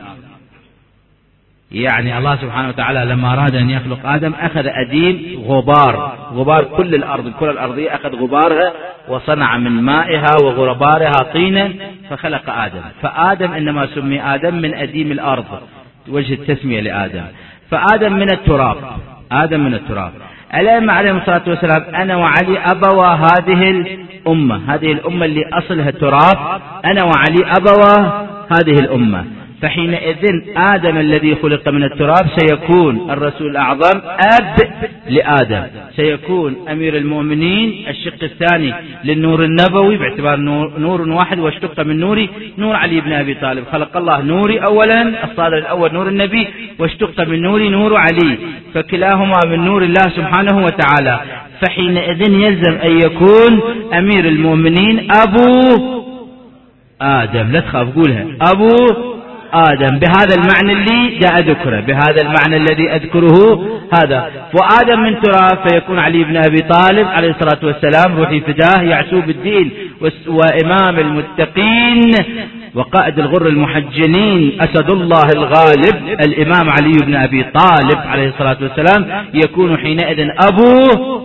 يعني الله سبحانه وتعالى لما أراد أن يخلق آدم أخذ أديم غبار، غبار كل الأرض، الكرة الأرضية، أخذ غبارها وصنع من مائها وغبارها طينا فخلق آدم. فآدم إنما سمي آدم من أديم الأرض، وجه التسمية لآدم. فآدم من التراب، آدم من التراب. الأئمة عليهم الصلاة والسلام أنا وعلي أبوا هذه الأمة، هذه الأمة اللي أصلها التراب، أنا وعلي أبوا هذه الأمة. فحينئذ آدم الذي خلق من التراب سيكون الرسول الأعظم أب لآدم، سيكون أمير المؤمنين الشق الثاني للنور النبوي، باعتبار نور واحد واشتق من نوري نور علي بن أبي طالب. خلق الله نوري أولا، الصادر الأول نور النبي، واشتق من نوري نور علي، فكلاهما من نور الله سبحانه وتعالى. فحينئذ يلزم أن يكون أمير المؤمنين أبو آدم، لا تخاف قولها، أبو آدم، بهذا المعنى اللي جاء ذكره، بهذا المعنى الذي أذكره هذا. وآدم من تراب فيكون علي بن أبي طالب عليه الصلاة والسلام، روحي فداه، يعسوب الدين وإمام المتقين وقائد الغر المحجلين، أسد الله الغالب، الإمام علي بن أبي طالب عليه الصلاة والسلام يكون حينئذ أبوه.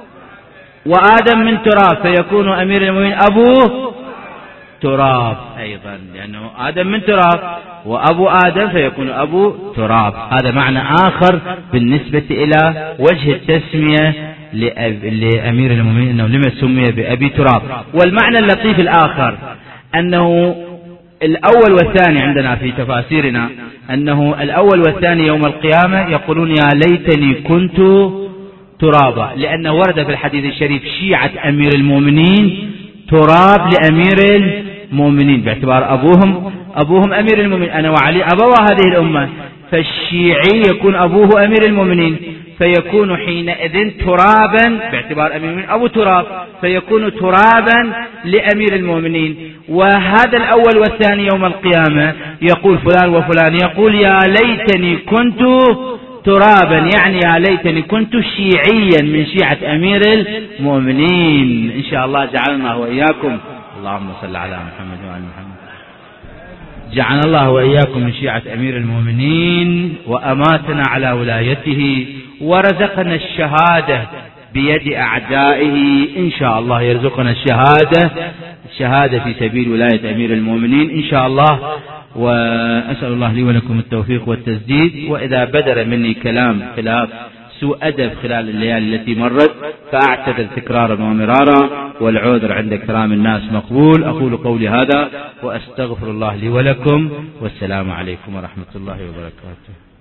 وآدم من تراب فيكون أمير المؤمنين أبوه تراب أيضا، لأنه آدم من تراب وأبو آدم فيكون أبو تراب. هذا معنى آخر بالنسبة إلى وجه التسمية لأمير المؤمنين، أنه لما سمي بأبي تراب. والمعنى اللطيف الآخر أنه الأول والثاني عندنا في تفاسيرنا، أنه الأول والثاني يوم القيامة يقولون يا ليتني كنت ترابا، لأنه ورد في الحديث الشريف شيعة أمير المؤمنين تراب لأمير المؤمنين، باعتبار أبوهم أبوهم أمير المؤمنين، أنا وعلي أبوا هذه الأمة. فالشيعي يكون أبوه أمير المؤمنين، فيكون حينئذ ترابا، باعتبار أمير المؤمنين أبو تراب، فيكون ترابا لأمير المؤمنين. وهذا الأول والثاني يوم القيامة يقول فلان وفلان، يقول يا ليتني كنت ترابا، يعني يا ليتني كنت شيعيا من شيعة أمير المؤمنين. إن شاء الله جعلنا وإياكم، اللهم صل على محمد وعلى محمد، جعلنا الله وإياكم من شيعة أمير المؤمنين، وأماتنا على ولايته، ورزقنا الشهادة بيد أعدائه. إن شاء الله يرزقنا الشهادة الشهادة في سبيل ولاية أمير المؤمنين إن شاء الله. وأسأل الله لي ولكم التوفيق والتسديد. وإذا بدر مني كلام خلاف سوء أدب خلال الليالي التي مرت فأعتذر تكرارا ومرارا، والعذر عند كرام الناس مقبول. أقول قولي هذا وأستغفر الله لي ولكم، والسلام عليكم ورحمة الله وبركاته.